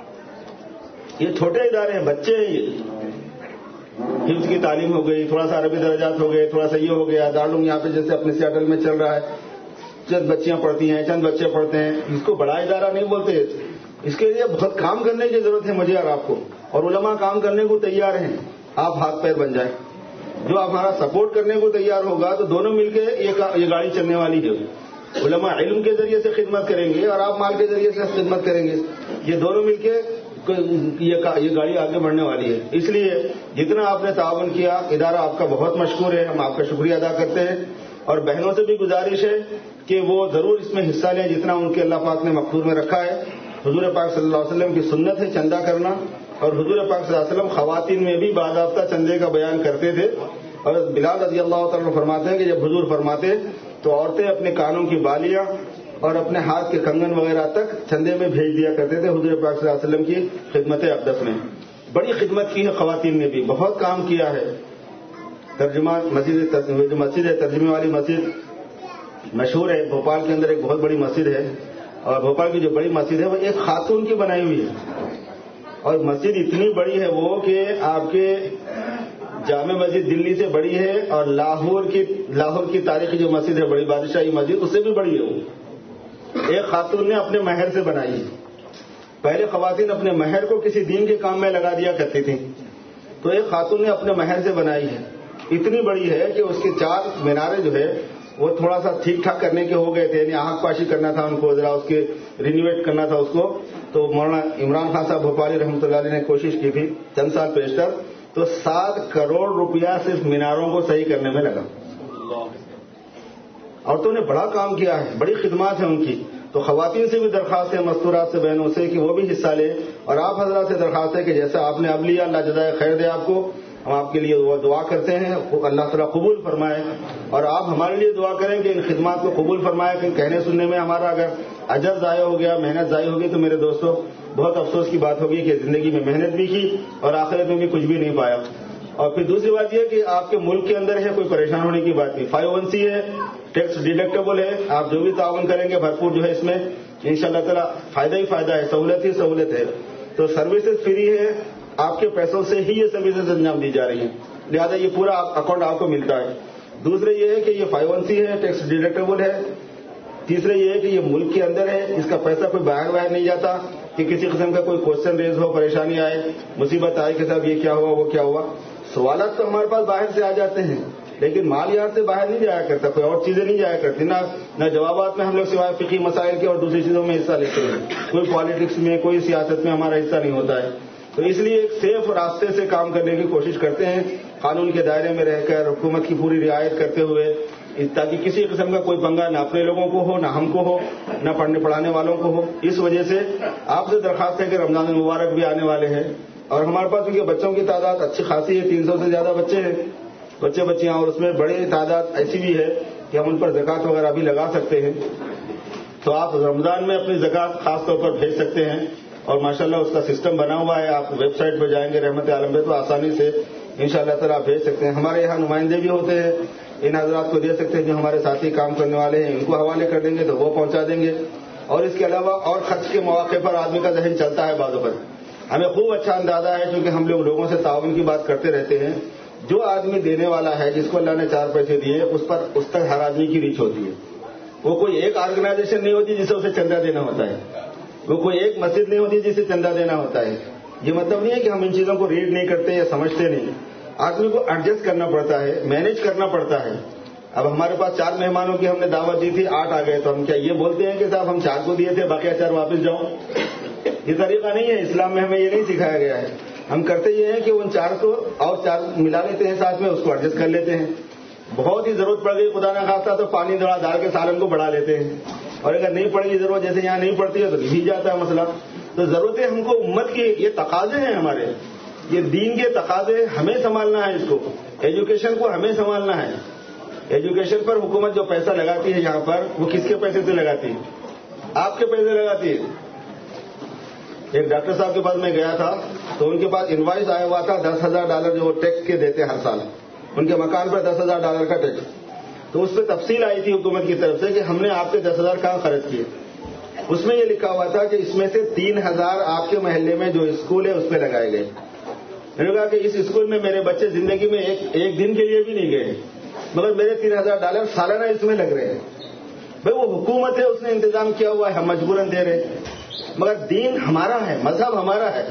یہ چھوٹے ادارے ہیں، بچے ہیں. یہ حفظ کی تعلیم ہو گئی، تھوڑا سا عربی درجات ہو گئے، تھوڑا سا یہ ہو گیا. دارالعلوم یہاں پہ جیسے اپنے سیاٹل میں چل رہا ہے، چند بچیاں پڑھتی ہیں، چند بچے پڑھتے ہیں. اس کو بڑا ادارہ نہیں بولتے. اس کے لیے بہت کام کرنے کی ضرورت ہے مجھے اور آپ کو، اور علماء کام کرنے کو تیار ہیں. آپ ہاتھ پیر بن جائیں. جو ہمارا سپورٹ کرنے کو تیار ہوگا تو دونوں مل کے یہ گاڑی چلنے والی ہے. علماء علم کے ذریعے سے خدمت کریں گے اور آپ مال کے ذریعے سے خدمت کریں گے. یہ دونوں مل کے یہ گاڑی آگے بڑھنے والی ہے. اس لیے جتنا آپ نے تعاون کیا ادارہ آپ کا بہت مشکور ہے، ہم آپ کا شکریہ ادا کرتے ہیں. اور بہنوں سے بھی گزارش ہے کہ وہ ضرور اس میں حصہ لیں جتنا ان کے اللہ پاک نے مقدور میں رکھا ہے. حضور پاک صلی اللہ علیہ وسلم کی سنت ہے چندہ کرنا، اور حضور پاک صلی اللہ علیہ وسلم خواتین میں بھی باضابطہ چندے کا بیان کرتے تھے. اور بلال رضی اللہ تعالیٰ فرماتے ہیں کہ جب حضور فرماتے تو عورتیں اپنے کانوں کی بالیاں اور اپنے ہاتھ کے کنگن وغیرہ تک چندے میں بھیج دیا کرتے تھے حضور پاک صلی اللہ علیہ وسلم کی خدمت اقدس میں. بڑی خدمت کی ہے خواتین نے بھی، بہت کام کیا ہے. ترجمہ مسجد جو مسجد ہے ترجمے والی مسجد مشہور ہے بھوپال کے اندر، ایک بہت بڑی مسجد ہے. اور بھوپال کی جو بڑی مسجد ہے وہ ایک خاتون کی بنائی ہوئی ہے. اور مسجد اتنی بڑی ہے وہ کہ آپ کے جامع مسجد دلی سے بڑی ہے، اور لاہور کی لاہور کی تاریخی جو مسجد ہے بڑی بادشاہی مسجد اس سے بھی بڑی ہے. وہ ایک خاتون نے اپنے مہر سے بنائی. پہلے خواتین اپنے مہر کو کسی دین کے کام میں لگا دیا کرتی تھیں، تو ایک خاتون نے اپنے مہر سے بنائی ہے. اتنی بڑی ہے کہ اس کے چار مینارے جو ہے وہ تھوڑا سا ٹھیک ٹھاک کرنے کے ہو گئے تھے، یعنی آنکھ پاشی کرنا تھا ان کو، ذرا اس کے رینویٹ کرنا تھا اس کو. تو مولانا عمران خان صاحب بھوپالی رحمۃ اللہ علیہ نے کوشش کی تھی چند سال پیشتر، تو سات کروڑ روپیہ صرف میناروں کو صحیح کرنے میں لگا. عورتوں نے بڑا کام کیا ہے، بڑی خدمات ہیں ان کی. تو خواتین سے بھی درخواست ہے، مستورات سے، بہنوں سے، کہ وہ بھی حصہ لیں. اور آپ حضرات سے درخواست ہے کہ جیسا آپ نے اب لیا اللہ جزائے خیر دے آپ کو. ہم آپ کے لیے دعا کرتے ہیں اللہ تعالیٰ قبول فرمائے، اور آپ ہمارے لیے دعا کریں کہ ان خدمات کو قبول فرمائے. کہ کہنے سننے میں ہمارا اگر اجر ضائع ہو گیا، محنت ضائع ہوگی، تو میرے دوستوں بہت افسوس کی بات ہوگی کہ زندگی میں محنت بھی کی اور آخرت میں بھی کچھ بھی نہیں پایا. اور پھر دوسری بات یہ کہ آپ کے ملک کے اندر ہے، کوئی پریشان ہونے کی بات نہیں. فائیو ون سی ہے، ٹیکس ڈیڈکٹیبل ہے. آپ جو بھی تعاون کریں گے بھرپور جو ہے اس میں انشاءاللہ تعالیٰ فائدہ ہی فائدہ ہے، سہولت ہی سہولت ہے. تو سروسز فری ہے، آپ کے پیسوں سے ہی یہ سروسز انجام دی جا رہی ہیں، لہذا یہ پورا اکاؤنٹ آپ کو ملتا ہے. دوسرے یہ ہے کہ یہ فائیو ون سی ہے، ٹیکس ڈیڈکٹیبل ہے. تیسرے یہ ہے کہ یہ ملک کے اندر ہے، اس کا پیسہ کوئی باہر باہر نہیں جاتا کہ کسی قسم کا کوئی کوشچن ریز ہو، پریشانی آئے، مصیبت آئے کہ صاحب یہ کیا ہوا وہ کیا ہوا. سوالات تو ہمارے پاس باہر سے آ جاتے ہیں، لیکن مال یہاں سے باہر نہیں جایا کرتا، کوئی اور چیزیں نہیں جایا کرتی. نہ نہ جوابات میں ہم لوگ سوائے فقہی مسائل کے اور دوسری چیزوں میں حصہ لیتے ہیں. کوئی پالیٹکس میں، کوئی سیاست میں ہمارا حصہ نہیں ہوتا ہے. تو اس لیے ایک سیف راستے سے کام کرنے کی کوشش کرتے ہیں، قانون کے دائرے میں رہ کر، حکومت کی پوری رعایت کرتے ہوئے، تاکہ کسی قسم کا کوئی پنگا نہ اپنے لوگوں کو ہو، نہ ہم کو ہو، نہ پڑھنے پڑھانے والوں کو ہو. اس وجہ سے آپ سے درخواست ہے کہ رمضان المبارک بھی آنے والے ہیں، اور ہمارے پاس کیونکہ بچوں کی تعداد اچھی خاصی ہے، تین سو سے زیادہ بچے ہیں، بچے بچیاں، اور اس میں بڑی تعداد ایسی بھی ہے کہ ہم ان پر زکوٰۃ وغیرہ بھی لگا سکتے ہیں. تو آپ رمضان میں اپنی زکوٰۃ خاص طور پر بھیج سکتے ہیں، اور ماشاءاللہ اس کا سسٹم بنا ہوا ہے. آپ ویب سائٹ پہ جائیں گے رحمت عالم پہ تو آسانی سے انشاءاللہ تعالیٰ آپ بھیج سکتے ہیں. ہمارے یہاں نمائندے بھی ہوتے ہیں, ان حضرات کو دے سکتے ہیں جو ہمارے ساتھی کام کرنے والے ہیں, ان کو حوالے کر دیں گے تو وہ پہنچا دیں گے. اور اس کے علاوہ اور خرچ کے مواقع پر آدمی کا ذہن چلتا ہے بعض اوقات. ہمیں خوب اچھا اندازہ ہے کیونکہ ہم لوگ لوگوں سے تعاون کی بات کرتے رہتے ہیں. جو آدمی دینے والا ہے, جس کو اللہ نے چار پیسے دیے, اس پر اس تک ہر آدمی کی ریچ ہوتی ہے. وہ کوئی ایک آرگنائزیشن نہیں ہوتی جسے اسے چندہ دینا ہوتا ہے, وہ کوئی ایک مسجد نہیں ہوتی جسے چندہ دینا ہوتا ہے. یہ مطلب نہیں ہے کہ ہم ان چیزوں کو ریڈ نہیں کرتے یا سمجھتے نہیں. آدمی کو ایڈجسٹ کرنا پڑتا ہے, مینج کرنا پڑتا ہے. اب ہمارے پاس چار مہمانوں کی ہم نے دعوت دی تھی, آٹھ آ گئے, تو ہم کیا یہ بولتے ہیں کہ صاحب ہم چار کو دیے تھے باقی چار واپس جاؤ؟ یہ طریقہ نہیں ہے. اسلام میں ہمیں یہ نہیں سکھایا گیا ہے. ہم کرتے یہ ہیں کہ ان چار کو اور چار ملا لیتے ہیں ساتھ میں, اس کو ایڈجسٹ کر لیتے ہیں. بہت ہی ضرورت پڑ گئی خدا نہ خواستہ تو پانی دڑا ڈال کے سالن کو بڑھا لیتے ہیں, اور اگر نہیں پڑے گی ضرورت, جیسے یہاں نہیں پڑتی ہے تو نہیں جاتا ہے مسئلہ. تو ضرورتیں ہم کو امت کی, یہ تقاضے ہیں ہمارے, یہ دین کے تقاضے, ہمیں سنبھالنا ہے اس کو. ایجوکیشن کو ہمیں سنبھالنا ہے. ایجوکیشن پر حکومت جو پیسہ لگاتی ہے یہاں پر, وہ کس کے پیسے سے لگاتی ہے؟ آپ کے پیسے لگاتی ہے. ایک ڈاکٹر صاحب کے پاس میں گیا تھا تو ان کے پاس انوائس آیا ہوا تھا دس ہزار ڈالر جو وہ ٹیکس کے دیتے ہر سال, ان کے مکان پر دس ہزار ڈالر کا ٹیکس. تو اس پہ تفصیل آئی تھی حکومت کی طرف سے کہ ہم نے آپ کے دس ہزار کہاں خرچ کیے. اس میں یہ لکھا ہوا تھا کہ اس میں سے تین ہزار آپ کے محلے میں جو اسکول ہے اس پہ لگائے گئے. میں نے کہا کہ اس اسکول میں میرے بچے زندگی میں ایک ایک دن کے لیے بھی نہیں گئے, مگر میرے تین ہزار ڈالر سالانہ اس میں لگ رہے ہیں. بھائی وہ حکومت ہے, اس نے انتظام کیا ہوا ہے, ہم مجبوراً دے رہے ہیں. مگر دین ہمارا ہے, مذہب ہمارا ہے,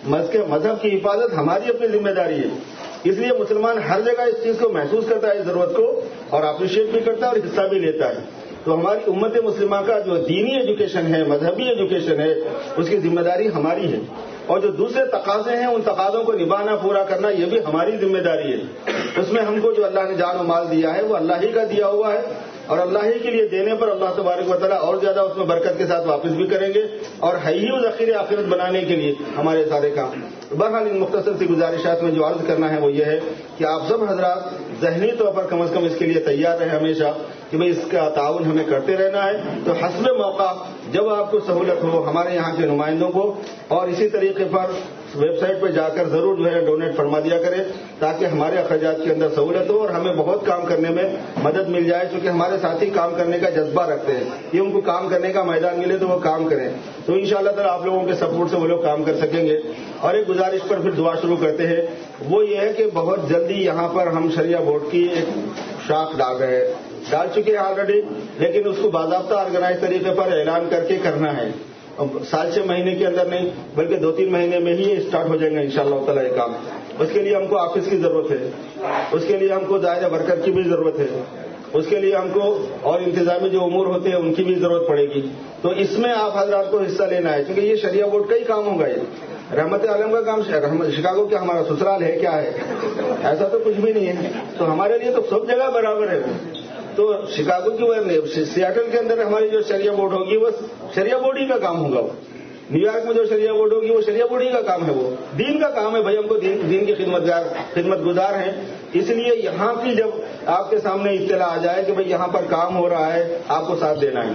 مذہب کی حفاظت ہماری اپنی ذمہ داری ہے. اس لیے مسلمان ہر جگہ اس چیز کو محسوس کرتا ہے, اس ضرورت کو, اور اپریشیٹ بھی کرتا ہے اور حصہ بھی لیتا ہے. تو ہماری امت مسلمہ کا جو دینی ایجوکیشن ہے, مذہبی ایجوکیشن ہے, اس کی ذمہ داری ہماری ہے. اور جو دوسرے تقاضے ہیں ان تقاضوں کو نبھانا, پورا کرنا, یہ بھی ہماری ذمہ داری ہے. اس میں ہم کو جو اللہ نے جان و مال دیا ہے وہ اللہ ہی کا دیا ہوا ہے, اور اللہ ہی کے لیے دینے پر اللہ تبارک و تعالیٰ اور زیادہ اس میں برکت کے ساتھ واپس بھی کریں گے, اور ہے ہی ذخیر آخرت بنانے کے لیے ہمارے سارے کام. بہرحال ان مختصر سی گزارشات میں جو عرض کرنا ہے وہ یہ ہے کہ آپ سب حضرات ذہنی طور پر کم از کم اس کے لیے تیار رہیں ہمیشہ کہ بھئی اس کا تعاون ہمیں کرتے رہنا ہے. تو حسب موقع جب آپ کو سہولت ہو ہمارے یہاں کے نمائندوں کو, اور اسی طریقے پر ویب سائٹ پہ جا کر ضرور جو ہے ڈونیٹ فرما دیا کریں تاکہ ہمارے اخراجات کے اندر سہولت ہو اور ہمیں بہت کام کرنے میں مدد مل جائے. چونکہ ہمارے ساتھی کام کرنے کا جذبہ رکھتے ہیں, یہ ان کو کام کرنے کا میدان ملے تو وہ کام کریں. تو انشاءاللہ تعالیٰ آپ لوگوں کے سپورٹ سے وہ لوگ کام کر سکیں گے. اور ایک گزارش پر پھر دعا شروع کرتے ہیں, وہ یہ ہے کہ بہت جلدی یہاں پر ہم شریعہ بورڈ کی ایک شاخ ڈال رہے ہیں, ڈال چکے ہیں آلریڈی, لیکن اس کو باضابطہ آرگنائز طریقے پر اعلان کر کے کرنا ہے. سال چھ مہینے کے اندر نہیں بلکہ دو تین مہینے میں ہی اسٹارٹ ہو جائیں گے انشاءاللہ تعالیٰ یہ کام. اس کے لیے ہم کو آفس کی ضرورت ہے, اس کے لیے ہم کو ظاہر ورکر کی بھی ضرورت ہے, اس کے لیے ہم کو اور انتظامی جو امور ہوتے ہیں ان کی بھی ضرورت پڑے گی. تو اس میں آپ حضرات کو حصہ لینا ہے کیونکہ یہ شریعہ بورڈ کا ہی کام ہوگا. یہ رحمت عالم کا کام, شکاگو کیا ہمارا سسرال ہے کیا ہے, ایسا تو کچھ بھی نہیں ہے. تو ہمارے لیے تو سب جگہ برابر ہے. تو شکاگو کی سیاٹل کے اندر ہماری جو شریعہ بورڈ ہوگی وہ شریعہ بورڈ ہی کا کام ہوگا. وہ نیو یارک میں جو شریعہ بورڈ ہوگی وہ شریعہ بورڈ ہی کا کام ہے, وہ دین کا کام ہے. بھائی ہم کو دین, دین کی خدمت گار خدمت گزار ہیں, اس لیے یہاں کی جب آپ کے سامنے اطلاع آ جائے کہ بھائی یہاں پر کام ہو رہا ہے, آپ کو ساتھ دینا ہے.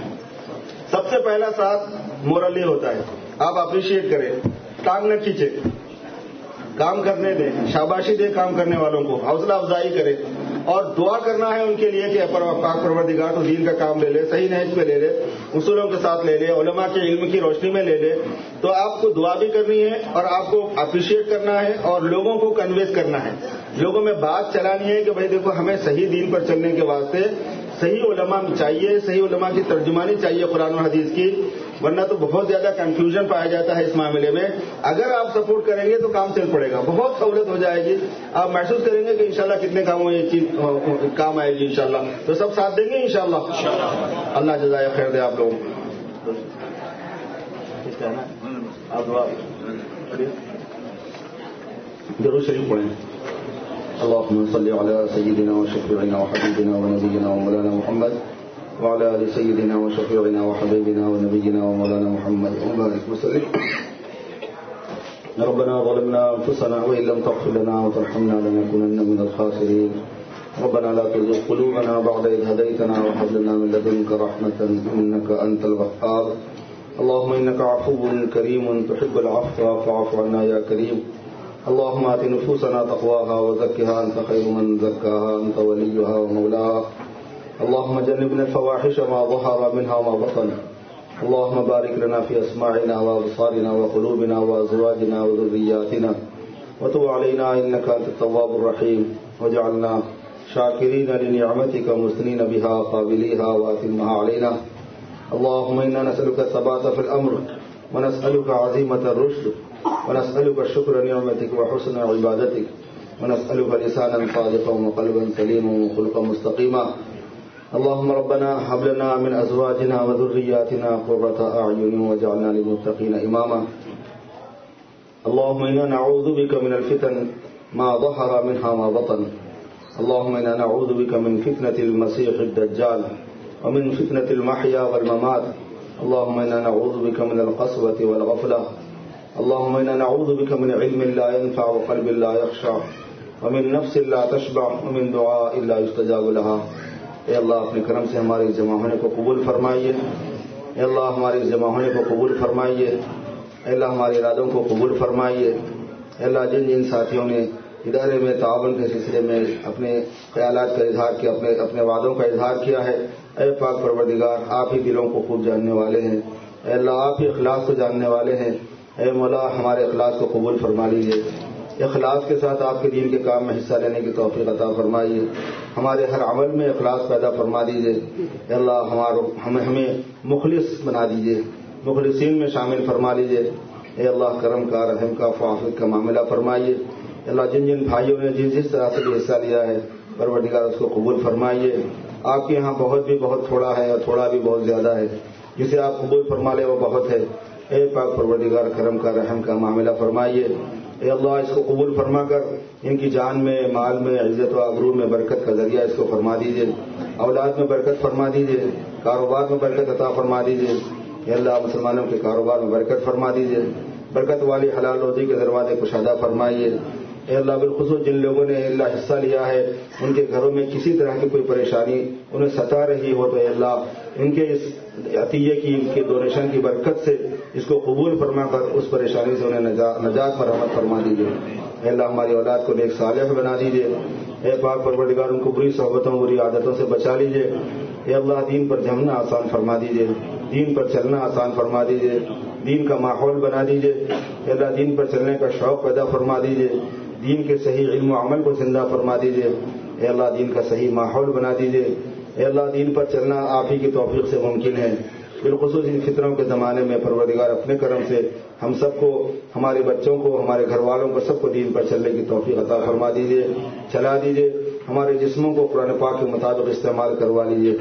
سب سے پہلا ساتھ مورلی ہوتا ہے. آپ اپریشیٹ کریں, ٹانگ نہ کھینچے, کام کرنے دیں, شاباشی دیں کام کرنے والوں کو, حوصلہ افزائی کریں, اور دعا کرنا ہے ان کے لیے کہ پاک پروردگار تو دین کا کام لے لے, صحیح نہج پہ لے لے, اصولوں کے ساتھ لے لے, علماء کے علم کی روشنی میں لے لے. تو آپ کو دعا بھی کرنی ہے اور آپ کو اپریشیٹ کرنا ہے اور لوگوں کو کنوینس کرنا ہے, لوگوں میں بات چلانی ہے کہ بھائی دیکھو ہمیں صحیح دین پر چلنے کے واسطے صحیح علماء چاہیے, صحیح علماء کی ترجمانی چاہیے قرآن و حدیث کی, ورنہ تو بہت زیادہ کنفیوژن پایا جاتا ہے اس معاملے میں. اگر آپ سپورٹ کریں گے تو کام چل پڑے گا, بہت سہولت ہو جائے گی. آپ محسوس کریں گے کہ انشاءاللہ کتنے کاموں میں یہ چیز کام آئے گی انشاءاللہ. تو سب ساتھ دیں گے انشاءاللہ. اللہ جزائے خیر دے آپ لوگوں کو. آپ ضرور شریف پڑھیں. اللهم صل على سيدنا وشفيعنا وحبيبنا ونبينا ومولانا محمد وعلى آل سيدنا وشفيعنا وحبيبنا ونبينا ومولانا محمد وبارك وسلم. ربنا ظلمنا أنفسنا وإن لم تغفر لنا وترحمنا لنكونن من الخاسرين. ربنا لا تزغ قلوبنا بعد إذ هديتنا وهب لنا من لدنك رحمة إنك أنت الوهاب. اللهم إنك عفو كريم تحب العفو فاعف عنا يا كريم. اللهم آت نفوسنا تقواها وزكها أنت خير من زكاها أنت وليها ومولاها. اللهم جنبنا الفواحش ما ظهر منها وما بطن. اللهم بارك لنا في أسماعنا وأبصارنا وقلوبنا وأزواجنا وذرياتنا وتب علينا إنك أنت التواب الرحيم واجعلنا شاكرين لنعمتك مثنين بها قابليها وأتمها علينا. اللهم إنا نسألك الثبات في الأمر ونسألك عزيمة الرشد ونسألك شكر نعمتك وحسن عبادتك ونسألك لسانا صادقا وقلبا سليما وخلقا مستقيما. اللهم ربنا هب لنا من أزواجنا وذرياتنا قرة أعين واجعلنا للمتقين إماما. اللهم إنا نعوذ بك من الفتن ما ظهر منها وما بطن. اللهم إنا نعوذ بك من فتنة المسيح الدجال ومن فتنة المحيا والممات. اللهم إنا نعوذ بك من القسوة والغفلة. اللهم إنا نعوذ بك من علم لا ينفع وقلب لا يخشع ومن نفس لا تشبع ومن دعاء لا يستجاب لها. اے اللہ اپنے کرم سے ہمارے اس جمع ہونے کو قبول فرمائیے. اے اللہ ہمارے اس جمع ہونے کو قبول فرمائیے. اے اللہ ہمارے ارادوں کو قبول فرمائیے. اے اللہ جن جن ساتھیوں نے ادارے میں تعاون کے سلسلے میں اپنے خیالات کا اظہار کیا, اپنے اپنے وعدوں کا اظہار کیا ہے, اے پاک پروردگار آپ ہی دلوں کو خوب جاننے والے ہیں. اے اللہ آپ ہی اخلاص کو جاننے والے ہیں. اے مولا ہمارے اخلاص کو قبول فرما لیجیے. اخلاص کے ساتھ آپ کے دین کے کام میں حصہ لینے کی توفیق عطا فرمائیے. ہمارے ہر عمل میں اخلاص پیدا فرما دیجیے. اے اللہ ہمارا ہمیں ہمیں مخلص بنا دیجیے, مخلصین میں شامل فرما لیجیے. اے اللہ کرم کا, رحم کا, فعافیت کا معاملہ فرمائیے. اللہ جن جن بھائیوں نے جس جس طرح سے بھی حصہ لیا ہے پروردگار اس کو قبول فرمائیے. آپ کے یہاں بہت بھی بہت تھوڑا ہے اور تھوڑا بھی بہت زیادہ ہے. جسے آپ قبول فرما لے وہ بہت ہے. اے پاک پروردگار کرم کا, رحم کا معاملہ فرمائیے. اے اللہ اس کو قبول فرما کر ان کی جان میں, مال میں, عزت و آبرو میں برکت کا ذریعہ اس کو فرما دیجیے. اولاد میں برکت فرما دیجیے. کاروبار میں برکت عطا فرما دیجیے. اے اللہ مسلمانوں کے کاروبار میں برکت فرما دیجیے. برکت والی حلال روزی کے دروازے کشادہ فرمائیے. اے اللہ بالخصوص جن لوگوں نے اللہ حصہ لیا ہے ان کے گھروں میں کسی طرح کی کوئی پریشانی انہیں ستا رہی ہو تو اے اللہ ان کے اس عطیے کی, ان کے ڈونیشن کی برکت سے اس کو قبول فرما کر اس پریشانی سے انہیں نجات مرحمت فرما دیجیے. اے اللہ ہماری اولاد کو نیک صالح بنا دیجیے. اے پاک پروردگار ان کو بری صحبتوں, بری عادتوں سے بچا لیجیے. اے اللہ دین پر جمنا آسان فرما دیجیے. دین پر چلنا آسان فرما دیجیے. دین کا ماحول بنا دیجیے. اے اللہ دین پر چلنے کا شوق پیدا فرما دیجیے. دین کے صحیح علم و عمل کو زندہ فرما دیجیے. اے اللہ دین کا صحیح ماحول بنا دیجیے. اے اللہ دین پر چلنا آپ ہی کی توفیق سے ممکن ہے. بالخصوص ان فطروں کے زمانے میں پروردگار اپنے کرم سے ہم سب کو, ہمارے بچوں کو, ہمارے گھر والوں کو سب کو دین پر چلنے کی توفیق عطا فرما دیجیے. چلا دیجیے. ہمارے جسموں کو قرآن پاک کے مطابق استعمال کروا لیجیے.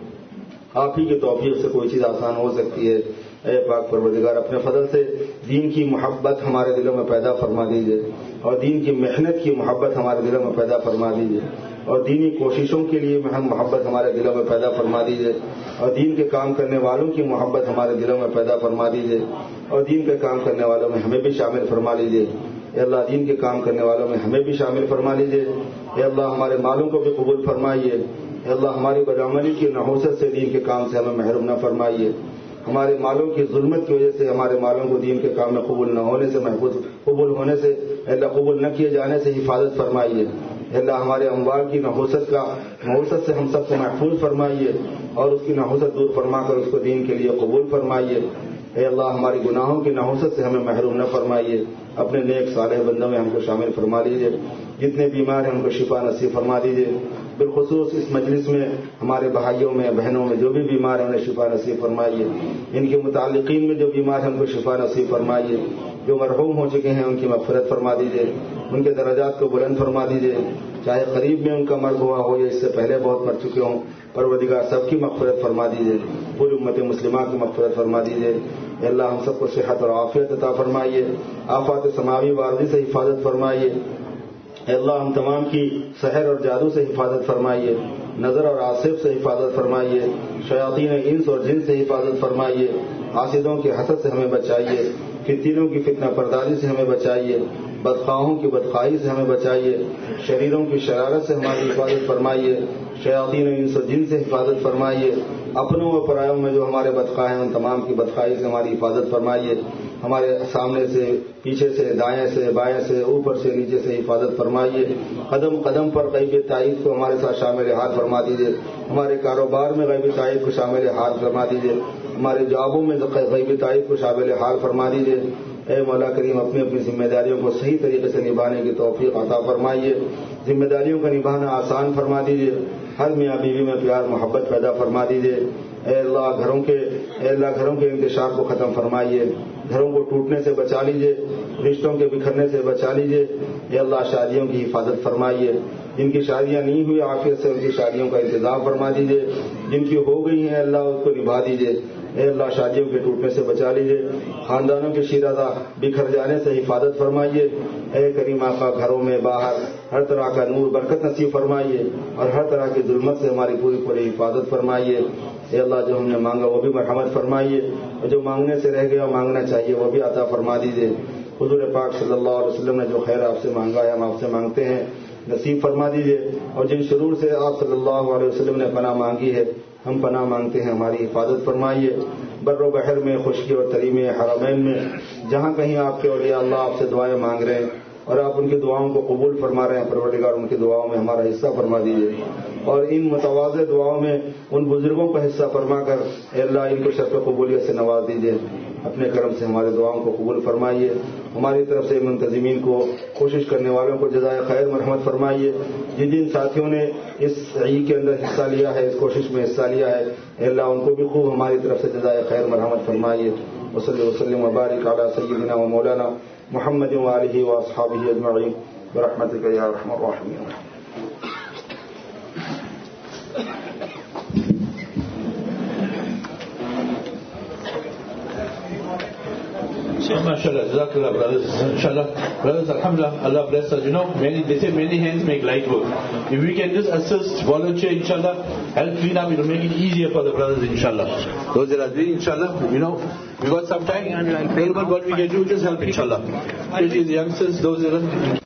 آپ ہی کی توفیق سے کوئی چیز آسان ہو سکتی ہے. اے پاک پروردگار اپنے فضل سے دین کی محبت ہمارے دلوں میں پیدا فرما دیجیے اور دین کی محنت کی محبت ہمارے دلوں میں پیدا فرما دیجیے اور دینی کوششوں کے لیے ہم محبت ہمارے دلوں میں پیدا فرما دیجیے اور دین کے کام کرنے والوں کی محبت ہمارے دلوں میں پیدا فرما دیجیے اور دین کے کام کرنے والوں میں ہمیں بھی شامل فرما لیجیے. اے اللہ دین کے کام کرنے والوں میں ہمیں بھی شامل فرما لیجیے. اے اللہ ہمارے مالوں کو بھی قبول فرمائیے. اے اللہ ہماری بدعملی کی نحوست سے دین کے کام سے ہمیں محروم نہ فرمائیے. ہمارے مالوں کی ظلمت کی وجہ سے ہمارے مالوں کو دین کے کام میں قبول نہ ہونے سے محفوظ قبول ہونے سے اللہ قبول نہ کیے جانے سے حفاظت فرمائیے. اللہ ہمارے اموال کی نحوست کا نحوست سے ہم سب کو محفوظ فرمائیے اور اس کی نحوست دور فرما کر اس کو دین کے لیے قبول فرمائیے. اے اللہ ہماری گناہوں کی نحوست سے ہمیں محروم نہ فرمائیے. اپنے نیک صالح بندوں میں ہم کو شامل فرما لیجیے. جتنے بیمار ہیں ان کو شفا نصیب فرما دیجیے. بالخصوص اس مجلس میں ہمارے بھائیوں میں, بہنوں میں جو بھی بیمار ہیں انہیں شفا نصیب فرمائیے. ان کے متعلقین میں جو بیمار ہیں ان کو شفا نصیب فرمائیے. جو مرحوم ہو چکے ہیں ان کی مغفرت فرما دیجیے. ان کے درجات کو بلند فرما دیجیے. چاہے قریب میں ان کا مرگ ہوا ہو یا اس سے پہلے بہت مر چکے ہوں, پروردگار سب کی مغفرت فرما دیجیے. پوری امت مسلمہ کی مغفرت فرما دیجیے. اے اللہ ہم سب کو صحت اور عافیت عطا فرمائیے. آفات سماوی وارضی سے حفاظت فرمائیے. اے اللہ ہم تمام کی سحر اور جادو سے حفاظت فرمائیے. نظر اور آصف سے حفاظت فرمائیے. شیاطین انس اور جن سے حفاظت فرمائیے. حاسدوں کے حسد سے ہمیں بچائیے. فتنوں کی فتنہ پردازی سے ہمیں بچائیے. بدخواہوں کی بدخواہی سے ہمیں بچائیے. شریروں کی شرارت سے ہماری حفاظت فرمائیے. شیاطین انس اور جن سے حفاظت فرمائیے. اپنوں و پرایوں میں جو ہمارے بدخواہ ہیں ان تمام کی بدخواہی سے ہماری حفاظت فرمائیے. ہمارے سامنے سے، پیچھے سے، دائیں سے، بائیں سے، اوپر سے، نیچے سے حفاظت فرمائیے. قدم قدم پر غیب تائید کو ہمارے ساتھ شامل حال فرما دیجیے. ہمارے کاروبار میں غیب تائید کو شامل حال فرما دیجیے. ہمارے جابوں میں غیب تائید کو شامل حال فرما دیجیے. اے مولا کریم، اپنی اپنی ذمہ داریوں کو صحیح طریقے سے نبھانے کی توفیق عطا فرمائیے. ذمہ داریوں کا نبھانا آسان فرما دیجیے. ہر میاں بیوی میں پیار محبت پیدا فرما دیجیے. اے اللہ گھروں کے اے اللہ گھروں کے انتشار کو ختم فرمائیے. گھروں کو ٹوٹنے سے بچا لیجیے، رشتوں کے بکھرنے سے بچا لیجیے. اے اللہ شادیوں کی حفاظت فرمائیے. جن کی شادیاں نہیں ہوئی عافیت سے ان کی شادیوں کا انتظام فرما دیجیے. جن کی ہو گئی ہیں اللہ اس کو نبھا دیجیے. اے اللہ شادیوں کے ٹوٹنے سے بچا لیجیے. خاندانوں کے شیرازہ بکھر جانے سے حفاظت فرمائیے. اے کریم آقا گھروں میں باہر ہر طرح کا نور برکت نصیب فرمائیے اور ہر طرح کی ظلمت سے ہماری پوری پوری حفاظت فرمائیے. اے اللہ جو ہم نے مانگا وہ بھی مرحمت فرمائیے اور جو مانگنے سے رہ گیا مانگنا چاہیے وہ بھی عطا فرما دیجیے. حضور پاک صلی اللہ علیہ وسلم نے جو خیر آپ سے مانگا ہے ہم آپ سے مانگتے ہیں نصیب فرما دیجیے. اور جن شرور سے آپ صلی اللہ علیہ وسلم نے پناہ مانگی ہے ہم پناہ مانگتے ہیں ہماری حفاظت فرمائیے. بر و بحر میں، خشکی اور تری میں، حرمین میں، جہاں کہیں آپ کے اولیاء اللہ آپ سے دعائیں مانگ رہے ہیں اور آپ ان کی دعاؤں کو قبول فرما رہے ہیں، پروردگار ان کی دعاؤں میں ہمارا حصہ فرما دیجیے. اور ان متواضع دعاؤں میں ان بزرگوں کا حصہ فرما کر اے اللہ ان کو شرف قبولیت سے نواز دیجیے. اپنے کرم سے ہمارے دعاؤں کو قبول فرمائیے. ہماری طرف سے منتظمین کو، کوشش کرنے والوں کو جزائے خیر مرحمت فرمائیے. جن جن ساتھیوں نے اس عید کے اندر حصہ لیا ہے، اس کوشش میں حصہ لیا ہے، اے اللہ ان کو بھی خوب ہماری طرف سے جزائے خیر مرحمت فرمائیے. وصلی وسلم وبارک علی سیدنا و مولانا محمد وآلہ واصحابہ اجمعین برحمتک یا ارحم الراحمین. MashaAllah, Jazakallah, brothers. Inshallah, brothers, Alhamdulillah, Allah bless us. You know, many, they say many hands make light work. If we can just assist, volunteer, inshallah, help clean up, it will make it easier for the brothers, inshallah. Those that are doing, inshallah, you know, we got some time, but what we can do, just help, inshallah. Especially the youngsters, those that are